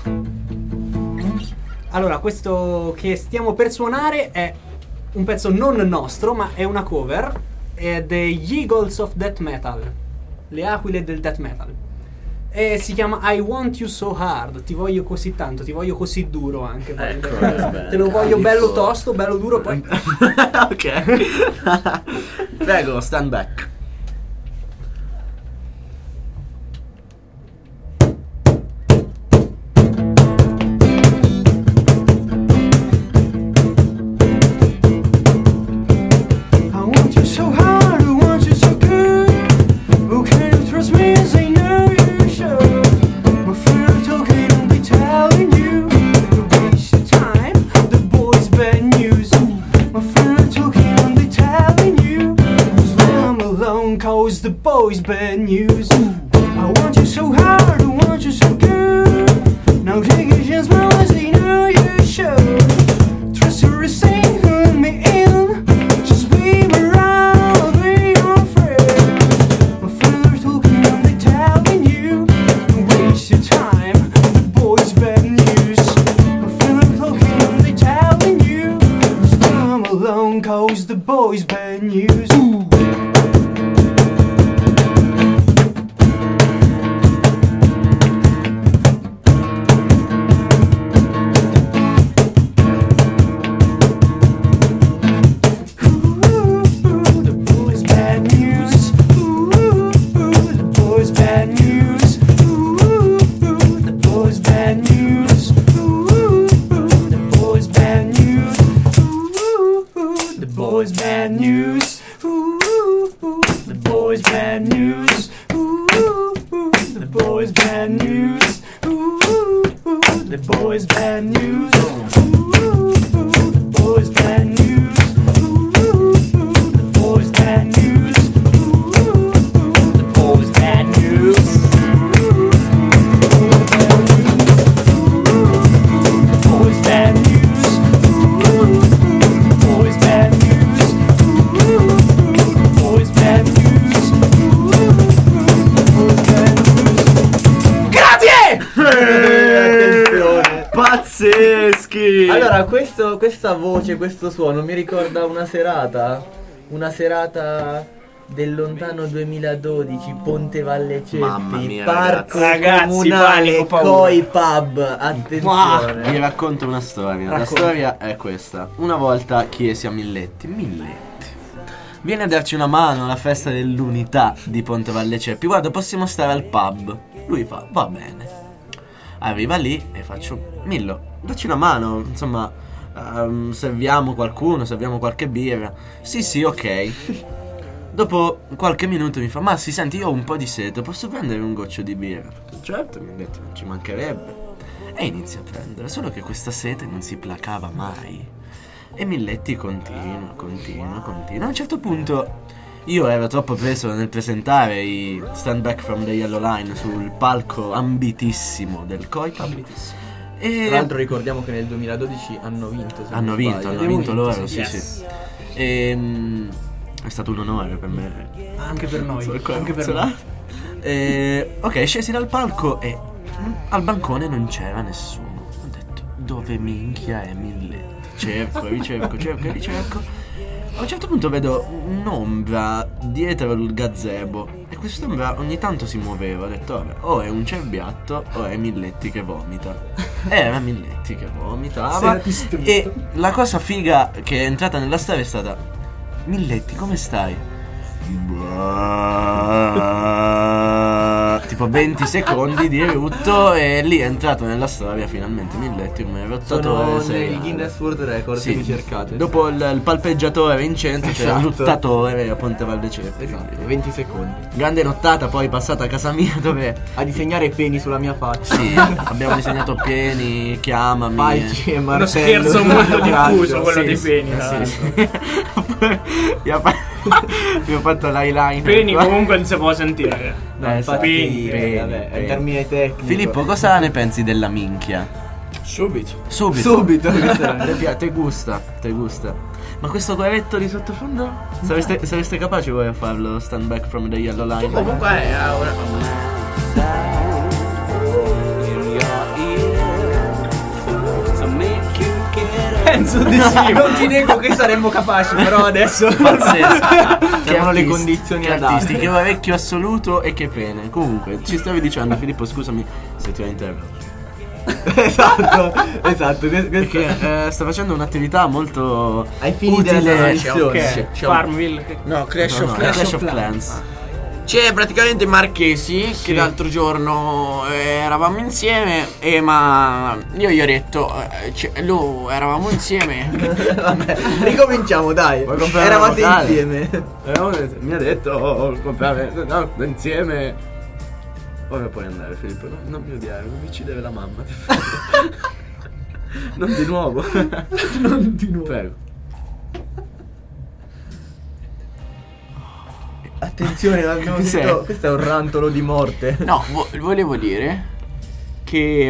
Allora, questo che stiamo per suonare è un pezzo non nostro, ma è una cover. È degli Eagles of Death Metal, le aquile del death metal. E si chiama I Want You So Hard. Ti voglio così tanto, ti voglio così duro anche. Te lo voglio bello tosto, bello duro, poi Ok. Prego, stand back. I want you so hard, I want you so good. Oh, can you trust me as I know you should? My friend talking, I'll be telling you. Don't waste your time, the boys bad news. My friend talking, I'll be telling you. 'Cause when I'm alone, cause the boys bad news. I want you so hard, I want you so good. Now take a chance, my as I know you should. Trust her, saying, hold me in. Just be around, be your friend. boys bad news. Pazzeschi! Allora, questa voce, questo suono mi ricorda una serata del lontano 2012, Ponte Valle Mamma Ceppi, mia, parco ragazzi, comunale, panico, paura. Coi Pub, attenzione. Vi racconto una storia. La storia è questa. Una volta chiesi a Milletti, vieni a darci una mano alla festa dell'unità di Ponte Valle Ceppi. Guarda, possiamo stare al pub. Lui fa, va bene. Arriva lì e faccio, Millo, dacci una mano, insomma, serviamo qualcuno, serviamo qualche birra. Sì, ok. Dopo qualche minuto mi fa, ma si senti, io ho un po' di sete, posso prendere un goccio di birra? Certo, mi ha detto, non ci mancherebbe. E inizia a prendere, solo che questa sete non si placava mai. E Milletti continua. A un certo punto io ero troppo preso nel presentare i Stand Back from the Yellow Line sul palco ambitissimo del Coi Pub. E Tra l'altro ricordiamo che nel 2012 hanno vinto. se hanno non vinto, sbaglio. hanno vinto loro, sì, Yes. sì. E è stato un onore per me. Anche per noi. Sono ancora Anche per noi. emozionato. Ok, scesi dal palco e al bancone non c'era nessuno. Ho detto, dove minchia è Milletti? Ricerco. A un certo punto vedo un'ombra dietro il gazebo e quest'ombra ogni tanto si muoveva. Ho detto, vabbè, o è un cerbiatto o è Milletti che vomita. Era Milletti che vomitava. E la cosa figa che è entrata nella storia è stata, Milletti, come stai? Tipo 20 secondi di rutto e lì è entrato nella storia finalmente Milletti come rottatore Sono nel seriale. Guinness World Record, Sì. ricercate. Dopo il palpeggiatore vincente c'era il Esatto. luttatore a Ponte Valle Ceppi. Esatto, 20 secondi. Grande nottata poi passata a casa mia dove A disegnare peni sulla mia faccia. sì, abbiamo disegnato pieni, chiamami. Falci e Uno martello. scherzo molto diffuso, quello Sì, dei sì, peni. tra sì, l'altro. sì. Mi ho fatto l'eyeliner. Peni qua. comunque non si può sentire. No, infatti, peni, vabbè, è peni. un termine tecnico. Filippo, cosa ne pensi della minchia? Subito. Subito. Te gusta. Ma questo coretto di sottofondo? Sareste capaci voi a farlo Stand Back from the Yellow Line? Comunque è ora. Penso di sì. Non ti nego che saremmo capaci, però adesso. Pazzesco. Siamo le condizioni adatte. artisti, che orecchio assoluto e che pene. Comunque, ci stavi dicendo, Filippo, scusami se ti ho interrotto. esatto. Perché sta facendo un'attività molto Ai fini utile. della Che trasmissione. Farmville. che- No, Clash of Clans. Clash of Clans. C'è praticamente Marchesi che l'altro giorno eravamo insieme ma io gli ho detto lui eravamo insieme. Vabbè, ricominciamo, dai. Vuoi comprare Eravate una vocale? insieme. Mi ha detto comprare insieme. Ora puoi andare, Filippo, non mi odiare, mi uccidere la mamma. ti prego. Non di nuovo. Prego. Attenzione, abbiamo Chi sei? detto, questo è un rantolo di morte. No, volevo dire che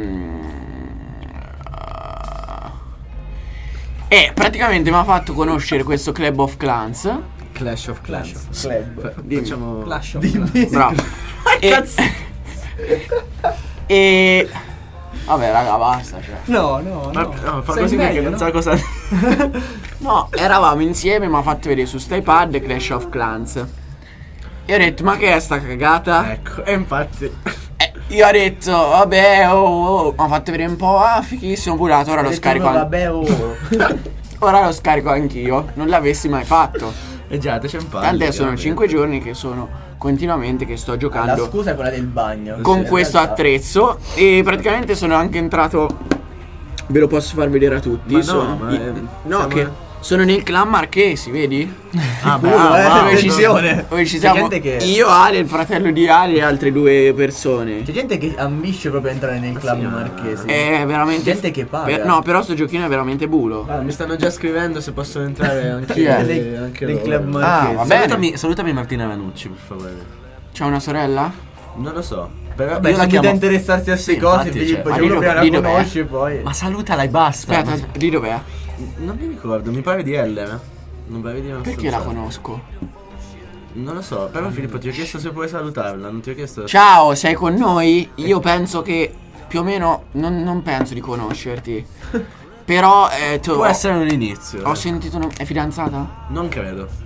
praticamente mi ha fatto conoscere questo Club of Clans. Clash of Clans. Facciamo Clash of Clans. Bravo. E Vabbè, raga, basta. Cioè. No, fa Sei così perché meglio, non no? sa cosa. No, eravamo insieme, mi ha fatto vedere su sta iPad Clash of Clans. Io ho detto, ma che è sta cagata? Ecco, e infatti. Io ho detto, vabbè, mi ha fatto vedere un po', fighissimo, purato, ora lo scarico Ora lo scarico anch'io, non l'avessi mai fatto. E già, te c'è un po'. Tant'è, sono 5 giorni che sono continuamente che sto La giocando scusa è quella del bagno. con In questo realtà- attrezzo. E praticamente sono anche entrato. Ve lo posso far vedere a tutti. Ma no, sono, ma no, siamo- che sono nel clan Marchesi, vedi? Ah, Dove ci siamo, attenzione. dove ci C'è siamo gente che- io, Ale, il fratello di Ale e altre 2 persone. C'è gente che ambisce proprio a entrare nel club marchesi. È veramente Gente che paga. no, però sto giochino è veramente bulo. Mi stanno già scrivendo se possono entrare anche, Chi è? anche Del loro. club marchesi. va bene. Salutami Martina Ranucci, per favore. C'è una sorella? Non lo so. Però Vabbè, io la se chiamo. da interessarsi a queste Sì, cose, infatti, Filippo, cioè, c'è ma uno di che la dov'è? conosce poi. Ma salutala e basta. Aspetta, di dov'è? Non mi ricordo, mi pare di L. Non pare di una Perché la stronzata. conosco? Non lo so, però Filippo ti ho chiesto se puoi salutarla, non ti ho chiesto. Ciao, sei con noi? Io penso che più o meno non penso di conoscerti. Però tu Può essere un inizio. ho sentito è fidanzata? Non credo.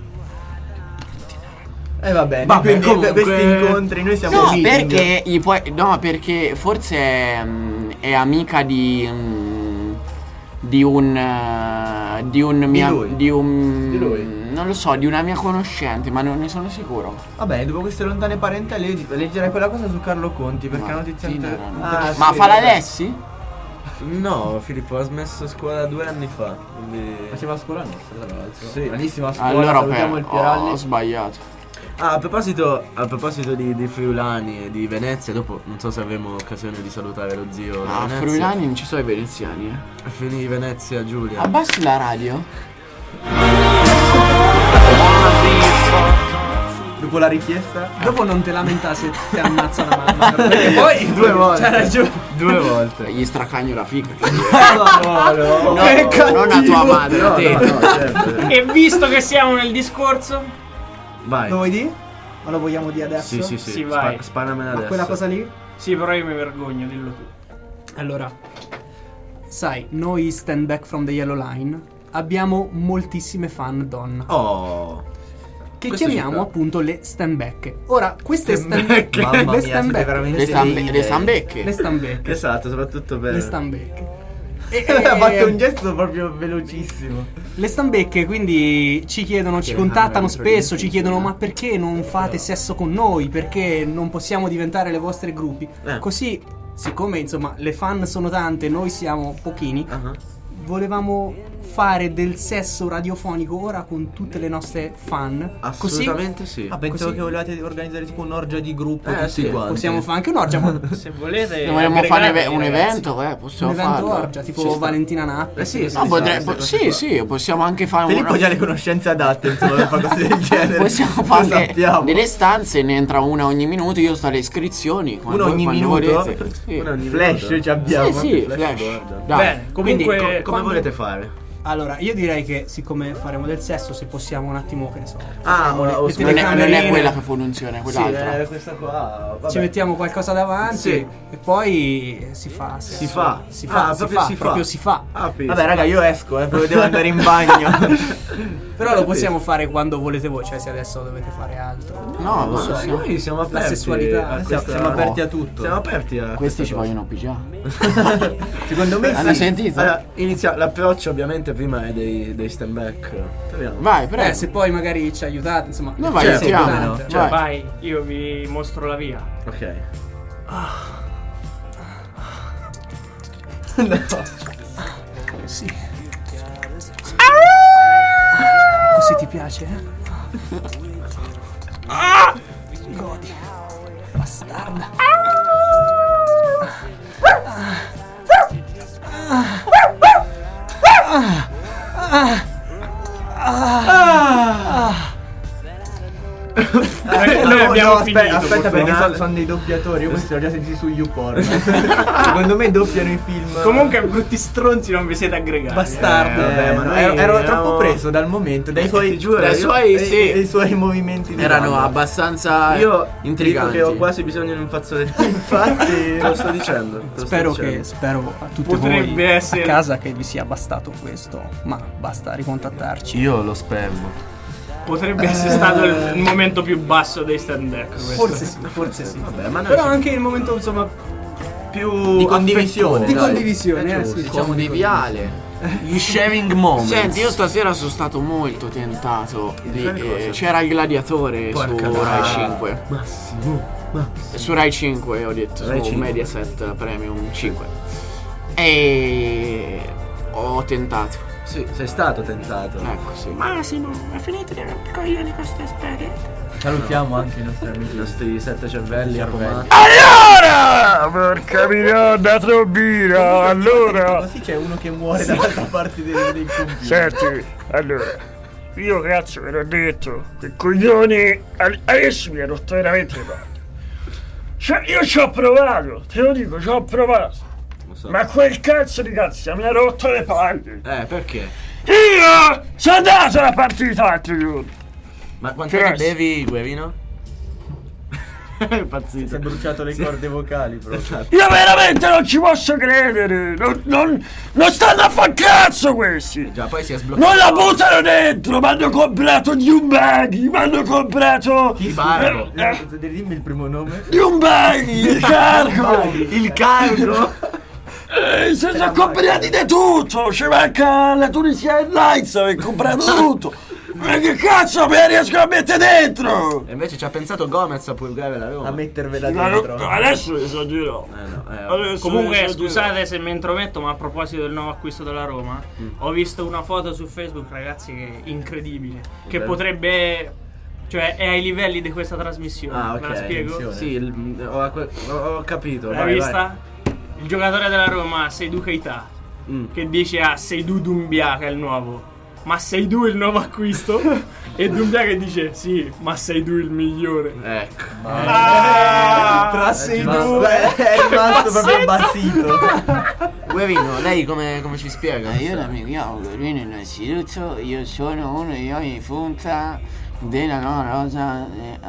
Va bene, Vabbè, quindi comunque- questi incontri noi siamo No, meeting. perché perché forse è amica di un lui? di un Di lui? non lo so, di una mia conoscente, ma non ne sono sicuro. Va bene, dopo queste lontane parentele io leggerei quella cosa su Carlo Conti perché è una notizia sì, inter- no, no. Ah, Ma sì, fa vabbè. l'Alessi? No, Filippo ha smesso scuola 2 anni fa. Quindi. Faceva scuola nostra, tra l'altro. Sì. Bravissima scuola, Allora salutiamo il ho Pieralli. sbagliato. Ah, a proposito di Friulani e di Venezia, dopo non so se avremo occasione di salutare lo zio. da A Venezia. Friulani non ci sono i veneziani, A Friuli di Venezia, Giulia. Abbassi la radio. Dopo la richiesta. Dopo non te lamenta se ti ammazza la mamma. Perché poi Due volte. c'hai ragione. 2 volte. Gli stracagno la fica. No, No, non a tua madre, a te. certo. E visto che siamo nel discorso, Vai. Lo vuoi dire? Ma lo vogliamo dire adesso? Sì. Sì, vai. Sparamela Ma adesso. quella cosa lì? sì, però io mi vergogno, dillo tu. Allora, sai, noi Stand Back from the Yellow Line abbiamo moltissime fan donne Oh. che questo ci chiamiamo sta. appunto le stand back. Ora, queste stand back. Mamma mia, le siete stand back, veramente Le dei- stambecche. le stand back, Esatto, soprattutto per. le stand back. Ha fatto un gesto proprio velocissimo. Le stambecche quindi ci chiedono, ci contattano veramente spesso, ci chiedono ma perché non fate sesso con noi? Perché non possiamo diventare le vostre gruppi? Così, siccome insomma le fan sono tante, noi siamo pochini, Ah. volevamo fare del sesso radiofonico ora con tutte le nostre fan. Assolutamente sì. Ah, pensavo Così. che volevate organizzare tipo un'orgia di gruppo Eh, tutti sì, quanti. Possiamo fare anche un'orgia, ma un Se volete, Se vogliamo fare aggregatevi, un ragazzi. evento, possiamo evento farlo. orgia, Ci tipo sta. Valentina Nappi. Sì, No, sì, possiamo anche fare Filippo ha già le conoscenze adatte, insomma, per fare cose del genere. Possiamo Lo fare sappiamo. delle stanze, ne entra una ogni minuto, io sto alle iscrizioni. Uno ogni minuto? Volete. Sì. Uno ogni Flash minuto. ci abbiamo. Sì, Flash flash. Gordon. Dai. Bene, Quindi comunque come quando- volete fare? Allora, io direi che siccome faremo del sesso, se possiamo un attimo, che ne so, Ah, mettiamo le o Non è telecamerine, quella che funziona, è quell'altra. questa qua. Vabbè. ci mettiamo qualcosa davanti Sì. e poi si fa. Si fa. Si fa, Ah, si proprio fa, si fa. proprio si fa. Ah, Vabbè, raga, io esco, poi devo andare in bagno. Però lo possiamo fare quando volete voi, cioè se adesso dovete fare altro. No, Ma possiamo. noi siamo aperti. sessualità. a questa- Siamo aperti a tutto. Siamo aperti a. Questi ci vogliono pigiare. Secondo me Hanno sì. sentito? Allora, l'approccio ovviamente prima è dei stand back. Proviamo. Vai, prego. Se poi magari ci aiutate, insomma. No, vai, certo, iniziamo. importante. Vai. Vai, io vi mostro la via. Ok. Sì. Così ti piace? Godi. Bastarda. abbiamo finito. Aspetta, perché Finale. sono dei doppiatori. Io questi li ho già sentiti su YouPorn. Secondo me doppiano i film. Comunque, brutti stronzi, non vi siete aggregati. Bastardo. Vabbè, ma noi ero eravamo- troppo preso dal momento, dai suoi, Ti giuro, dai io- suoi, sì. dei suoi movimenti di Erano banda. abbastanza Io intriganti. dico che ho quasi bisogno di un fazzoletto. Infatti, Te lo sto dicendo. te lo Spero sto che dicendo. spero a tutti Potrebbe voi essere- a casa che vi sia bastato questo, ma basta ricontattarci. Io lo spermo. Potrebbe essere stato il momento più basso dei stand deck. Forse sì, forse sì. Vabbè, ma noi Però anche il momento insomma più di condivisione. di dai. condivisione, sì. Diciamo di viale. Gli sharing moments. Senti, io stasera sono stato molto tentato c'era il gladiatore Porca su Rai dai. 5. Massimo. Su Rai 5 ho detto, Rai su 5. Mediaset Premium 5. E ho tentato. Sì, sei stato tentato. Ecco, sì. Massimo, è finito di cogliere queste esperienze. salutiamo anche i nostri amici. I nostri 7 cervelli appomati. Allora! Porca minonna, trombina! Allora! Così c'è uno che muore dall'altra parte dei computer. Senti, allora, io cazzo ve l'ho detto, che coglioni, adesso mi ha rotto veramente le palle. Cioè, io ci ho provato, te lo dico, ci ho provato. Ma quel cazzo di cazzo mi ha rotto le palle. Perché? Io sono andato alla partita l'altro giorno. Ma quanto Che bevi, Guevino? È Si è impazzito. bruciato le corde vocali proprio. Io veramente non ci posso credere. Non stanno a far cazzo questi. Già, poi si è sbloccato. Non la buttano dentro. Mi hanno comprato gli umbaghi. Mi hanno comprato Barbo. Dimmi il primo nome. gli umbaghi. Il cargo. Il cargo. Si sono comprati di tutto. Ci manca la Tunisia Airlines. Aver comprato tutto. Ma che cazzo me riesco a mettere dentro? E invece ci ha pensato Gomez a purgare la Roma. A mettervela Ma dentro. adesso esagero. Comunque, scusate se mi intrometto, ma a proposito del nuovo acquisto della Roma, ho visto una foto su Facebook, ragazzi, che è incredibile. Che potrebbe. Cioè, è ai livelli di questa trasmissione. Ah, ok. Ve la spiego? Sì, ho capito. L'hai vai, vista? Il giocatore della Roma, Seydou Keita, che dice a Seydou Doumbia, che è il nuovo. Ma Seydou il nuovo acquisto? E Doumbia che dice sì, ma Seydou il migliore. Ecco. Tra sei due è rimasto proprio basito. Guevino, lei come ci spiega? Io mi chiamo Guerrino innanzitutto, io sono uno di ogni punta della nuova rosa.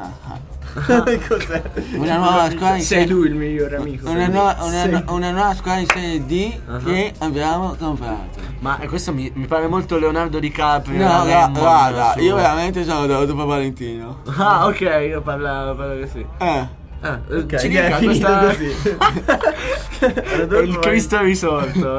Cos'è? Una nuova squadra di Sei lui il migliore amico. una nuova squadra di Serie D che abbiamo comprato. Ma questo mi pare molto Leonardo DiCaprio. No, Raymond, guarda, su- io veramente sono dopo Valentino. Ah, ok, io parlo così. Ok, Ci è dica finito questa... così. È il Cristo risolto.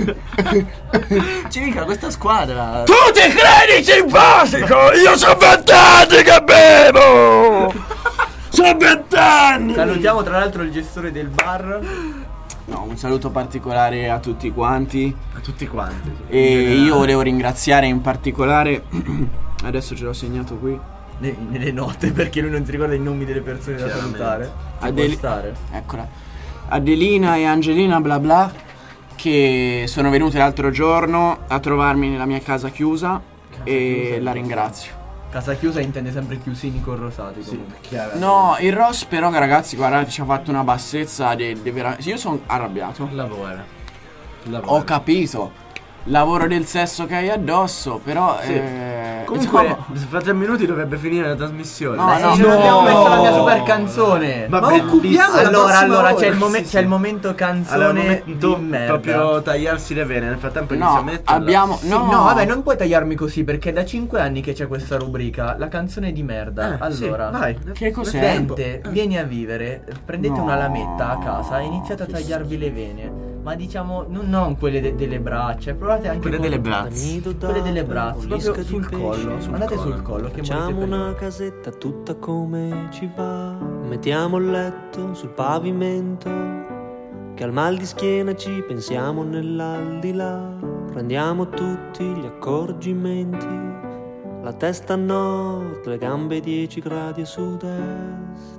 Ci dica questa squadra. Tu ti credi simpatico? Io sono 20 anni che bevo! Sono 20 anni! Salutiamo tra l'altro il gestore del bar. No, un saluto particolare a tutti quanti. A tutti quanti. E io volevo ringraziare in particolare. Adesso ce l'ho segnato qui. Nelle note, perché lui non si ricorda i nomi delle persone da salutare. Ci può stare. Eccola. Adelina e Angelina bla bla, che sono venute l'altro giorno a trovarmi nella mia casa chiusa e la ringrazio. Casa chiusa intende sempre chiusini con rosati comunque. No, il Ross però ragazzi, guardate, ci ha fatto una bassezza io sono arrabbiato. Lavora. Ho capito. Lavoro del sesso che hai addosso, però Comunque, fra 3 minuti dovrebbe finire la trasmissione. No, Dai, no, non no. abbiamo messo la mia super canzone. Ma occupiamo la prossima Allora ora. c'è il, Sì, c'è il momento canzone Allora, momento di merda. proprio tagliarsi le vene. Nel frattempo inizia a no, metterla. abbiamo Sì, no, no, vabbè, non puoi tagliarmi così perché da 5 anni che c'è questa rubrica, la canzone di merda. Allora, sì, vai. Che cos'è? gente, vieni a vivere, prendete No. una lametta a casa e iniziate a tagliarvi le vene. Ma diciamo, non quelle delle braccia, provate anche Quelle con- delle braccia. Quelle delle braccia, proprio sul collo. Andate sul collo che Facciamo morite una prima. casetta tutta come ci va. Mettiamo il letto sul pavimento. Che al mal di schiena ci pensiamo nell'aldilà. Prendiamo tutti gli accorgimenti. La testa a nord, le gambe 10 gradi a sud-est.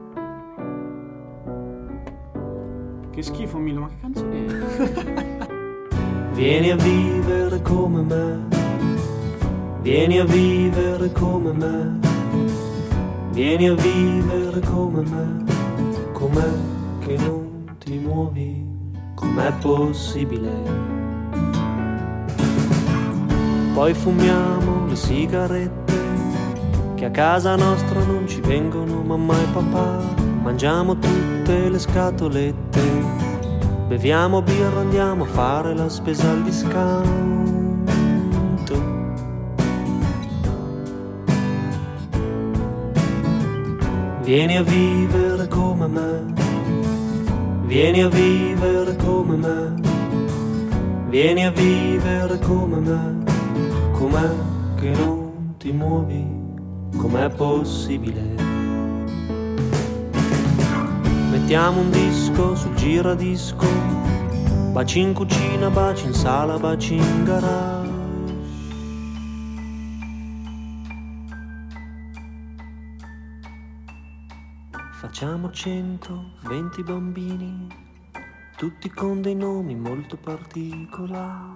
Che schifo Milo, ma che canzone è? Vieni a vivere come me. Vieni a vivere come me. Vieni a vivere come me, com'è che non ti muovi, com'è possibile? Poi fumiamo le sigarette, che a casa nostra non ci vengono mamma e papà, mangiamo tutte le scatolette, beviamo birra, andiamo a fare la spesa al discount. Vieni a vivere come me, vieni a vivere come me, vieni a vivere come me, com'è che non ti muovi, com'è possibile? Mettiamo un disco sul giradisco, baci in cucina, baci in sala, baci in garage. Facciamo 120 bambini, tutti con dei nomi molto particolari.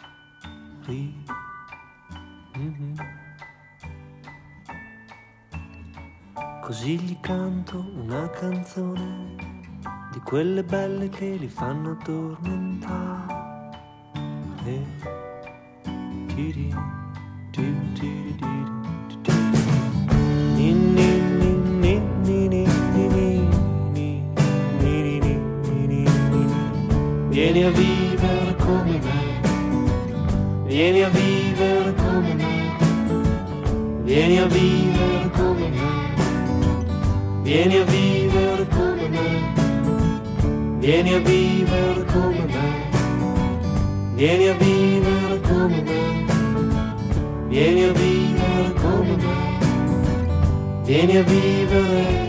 Così gli canto una canzone di quelle belle che li fanno addormentare. Tiri, tiri, tiri, tiri, tiri. Ni, ni, ni, ni, ni, ni, ni, ni, ni, ni, ni, ni, ni, ni. Vieni a vivere come me, vieni a vivere come me, vieni a vivere come me, vieni a vivere come me, vieni a vivere come me, vieni a vivere come me, vieni a vivere come me, vieni a vivere.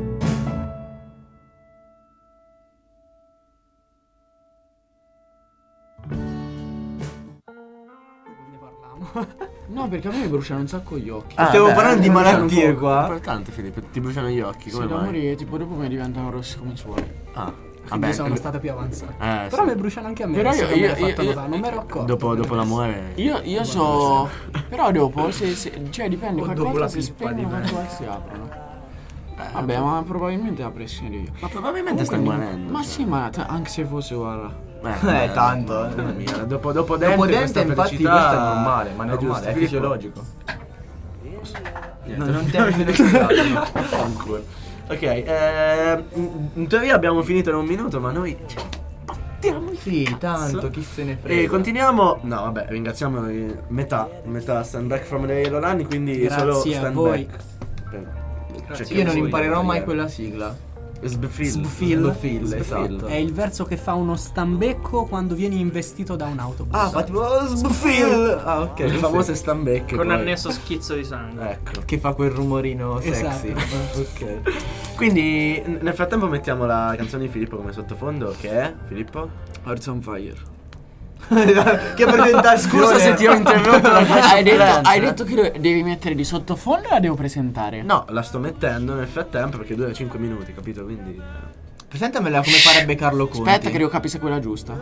No, perché a me mi bruciano un sacco gli occhi. Stiamo parlando di mi bruciano malattie un po'. qua. Importante, Filippo, ti bruciano gli occhi, come Sì, mai? l'amore, tipo dopo mi diventano rossi come i suoi. Ah, Quindi vabbè, sono stata più avanzata. sì. Però mi bruciano anche a me. Però adesso io- che me io- l'hai fatto io- notare, non mi ero accorto. dopo l'amore. Io so. Però dopo, cioè dipende, O qualche dopo volta la si pippa, spengono, dipende. qualche volta si aprono. Vabbè, ma probabilmente la pressione di io. Ma probabilmente stai guarendo. Ma sì, ma anche se fosse guarda. Tanto. Mamma mia, dopo Dente, Dopo Dente, questa infatti, felicità- questo è normale, ma è giusto, normale, è Filippo. fisiologico. Niente. Non ti hai beneficiato, no. Ancora. Ok, in teoria abbiamo finito in un minuto, ma noi Sì, tanto, chi se ne frega. e continuiamo. No, vabbè, ringraziamo metà Stand Back from the Yellow Line, quindi Grazie solo a Stand voi. Back. Io non imparerò mai quella sigla. Sbfil, esatto. È il verso che fa uno stambecco quando vieni investito da un autobus. Ah, fa tipo sbfil. Ah, ok. Le famose Stand Back. Con poi. annesso schizzo di sangue. Ecco. Che fa quel rumorino sexy. Esatto. Ok. Quindi nel frattempo mettiamo la canzone di Filippo come sottofondo, che è Filippo? Hearts on Fire. Che presentazione. Scusa se ti ho interrotto la tua Hai sofferenza. detto che devi mettere di sottofondo o la devo presentare? No, la sto mettendo nel frattempo perché dura 5 minuti, capito? Quindi Presentamela come farebbe Carlo Conti. Aspetta che devo capire se è quella giusta.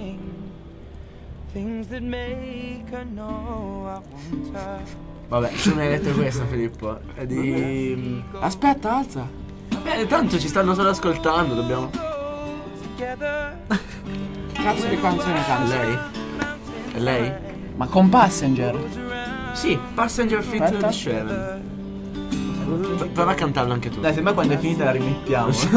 vabbè, tu mi hai detto questo, Filippo. È di Aspetta, alza. tanto ci stanno solo ascoltando, dobbiamo. Cazzo di canzone È canza. lei? È lei? Ma con Passenger. Sì, Passenger Fit Aspetta. di Sharon. Prova a cantarlo anche tu. Dai, semmai quando è finita la rimettiamo. Questo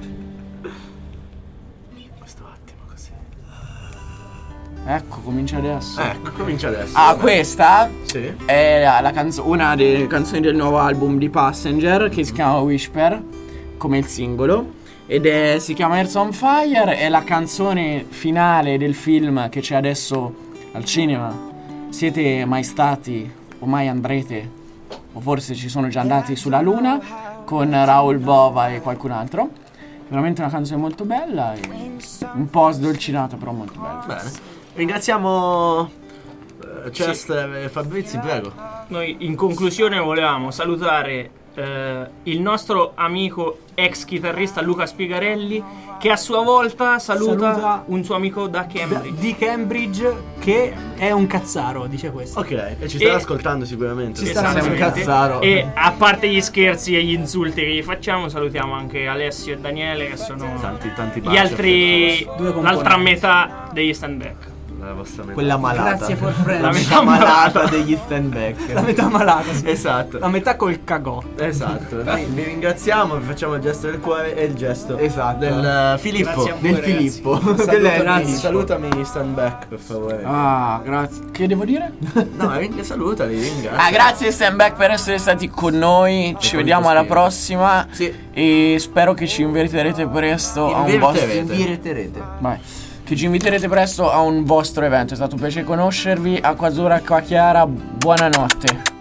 attimo così. Ecco, comincia adesso. Ecco, comincia adesso. Ah, questa Sì. è una delle canzoni del nuovo album di Passenger che si chiama Whisper, come il singolo. Ed si chiama Hearts on Fire, è la canzone finale del film che c'è adesso al cinema. Siete mai stati o mai andrete, o forse ci sono già andati sulla Luna, con Raoul Bova e qualcun altro. Veramente una canzone molto bella e un po' sdolcinata, però molto bella. Bene. Ringraziamo Chester e Fabrizi, prego. Noi in conclusione volevamo salutare il nostro amico ex chitarrista Luca Spigarelli, che a sua volta saluta un suo amico da Cambridge. Di Cambridge, che è un cazzaro, dice questo. Ok, e ci starà ascoltando sicuramente. Ci starà Sei un cazzaro. E a parte gli scherzi e gli insulti che gli facciamo, salutiamo anche Alessio e Daniele, che sono Tanti gli altri, Due componenti. l'altra metà degli stand back. La vostra metà. Quella malata. Grazie for friends. La metà malata degli stand back. La metà malata, sì. Esatto. La metà col cagò. Esatto. Noi vi ringraziamo, vi facciamo il gesto del cuore e il gesto Esatto. del Filippo. Grazie a voi, Del ragazzi. Filippo. Salutami, salutami stand back, per favore. Ah, grazie. Che devo dire? No, salutali, ringrazio. Grazie Stand Back per essere stati con noi. Ci con vediamo il alla spirito. prossima. Sì. E spero che ci inviterete presto a un vostro. Invirterete. Vai. Che ci inviterete presto a un vostro evento. È stato un piacere conoscervi. Acqua Azzurra, Acqua Chiara, buonanotte.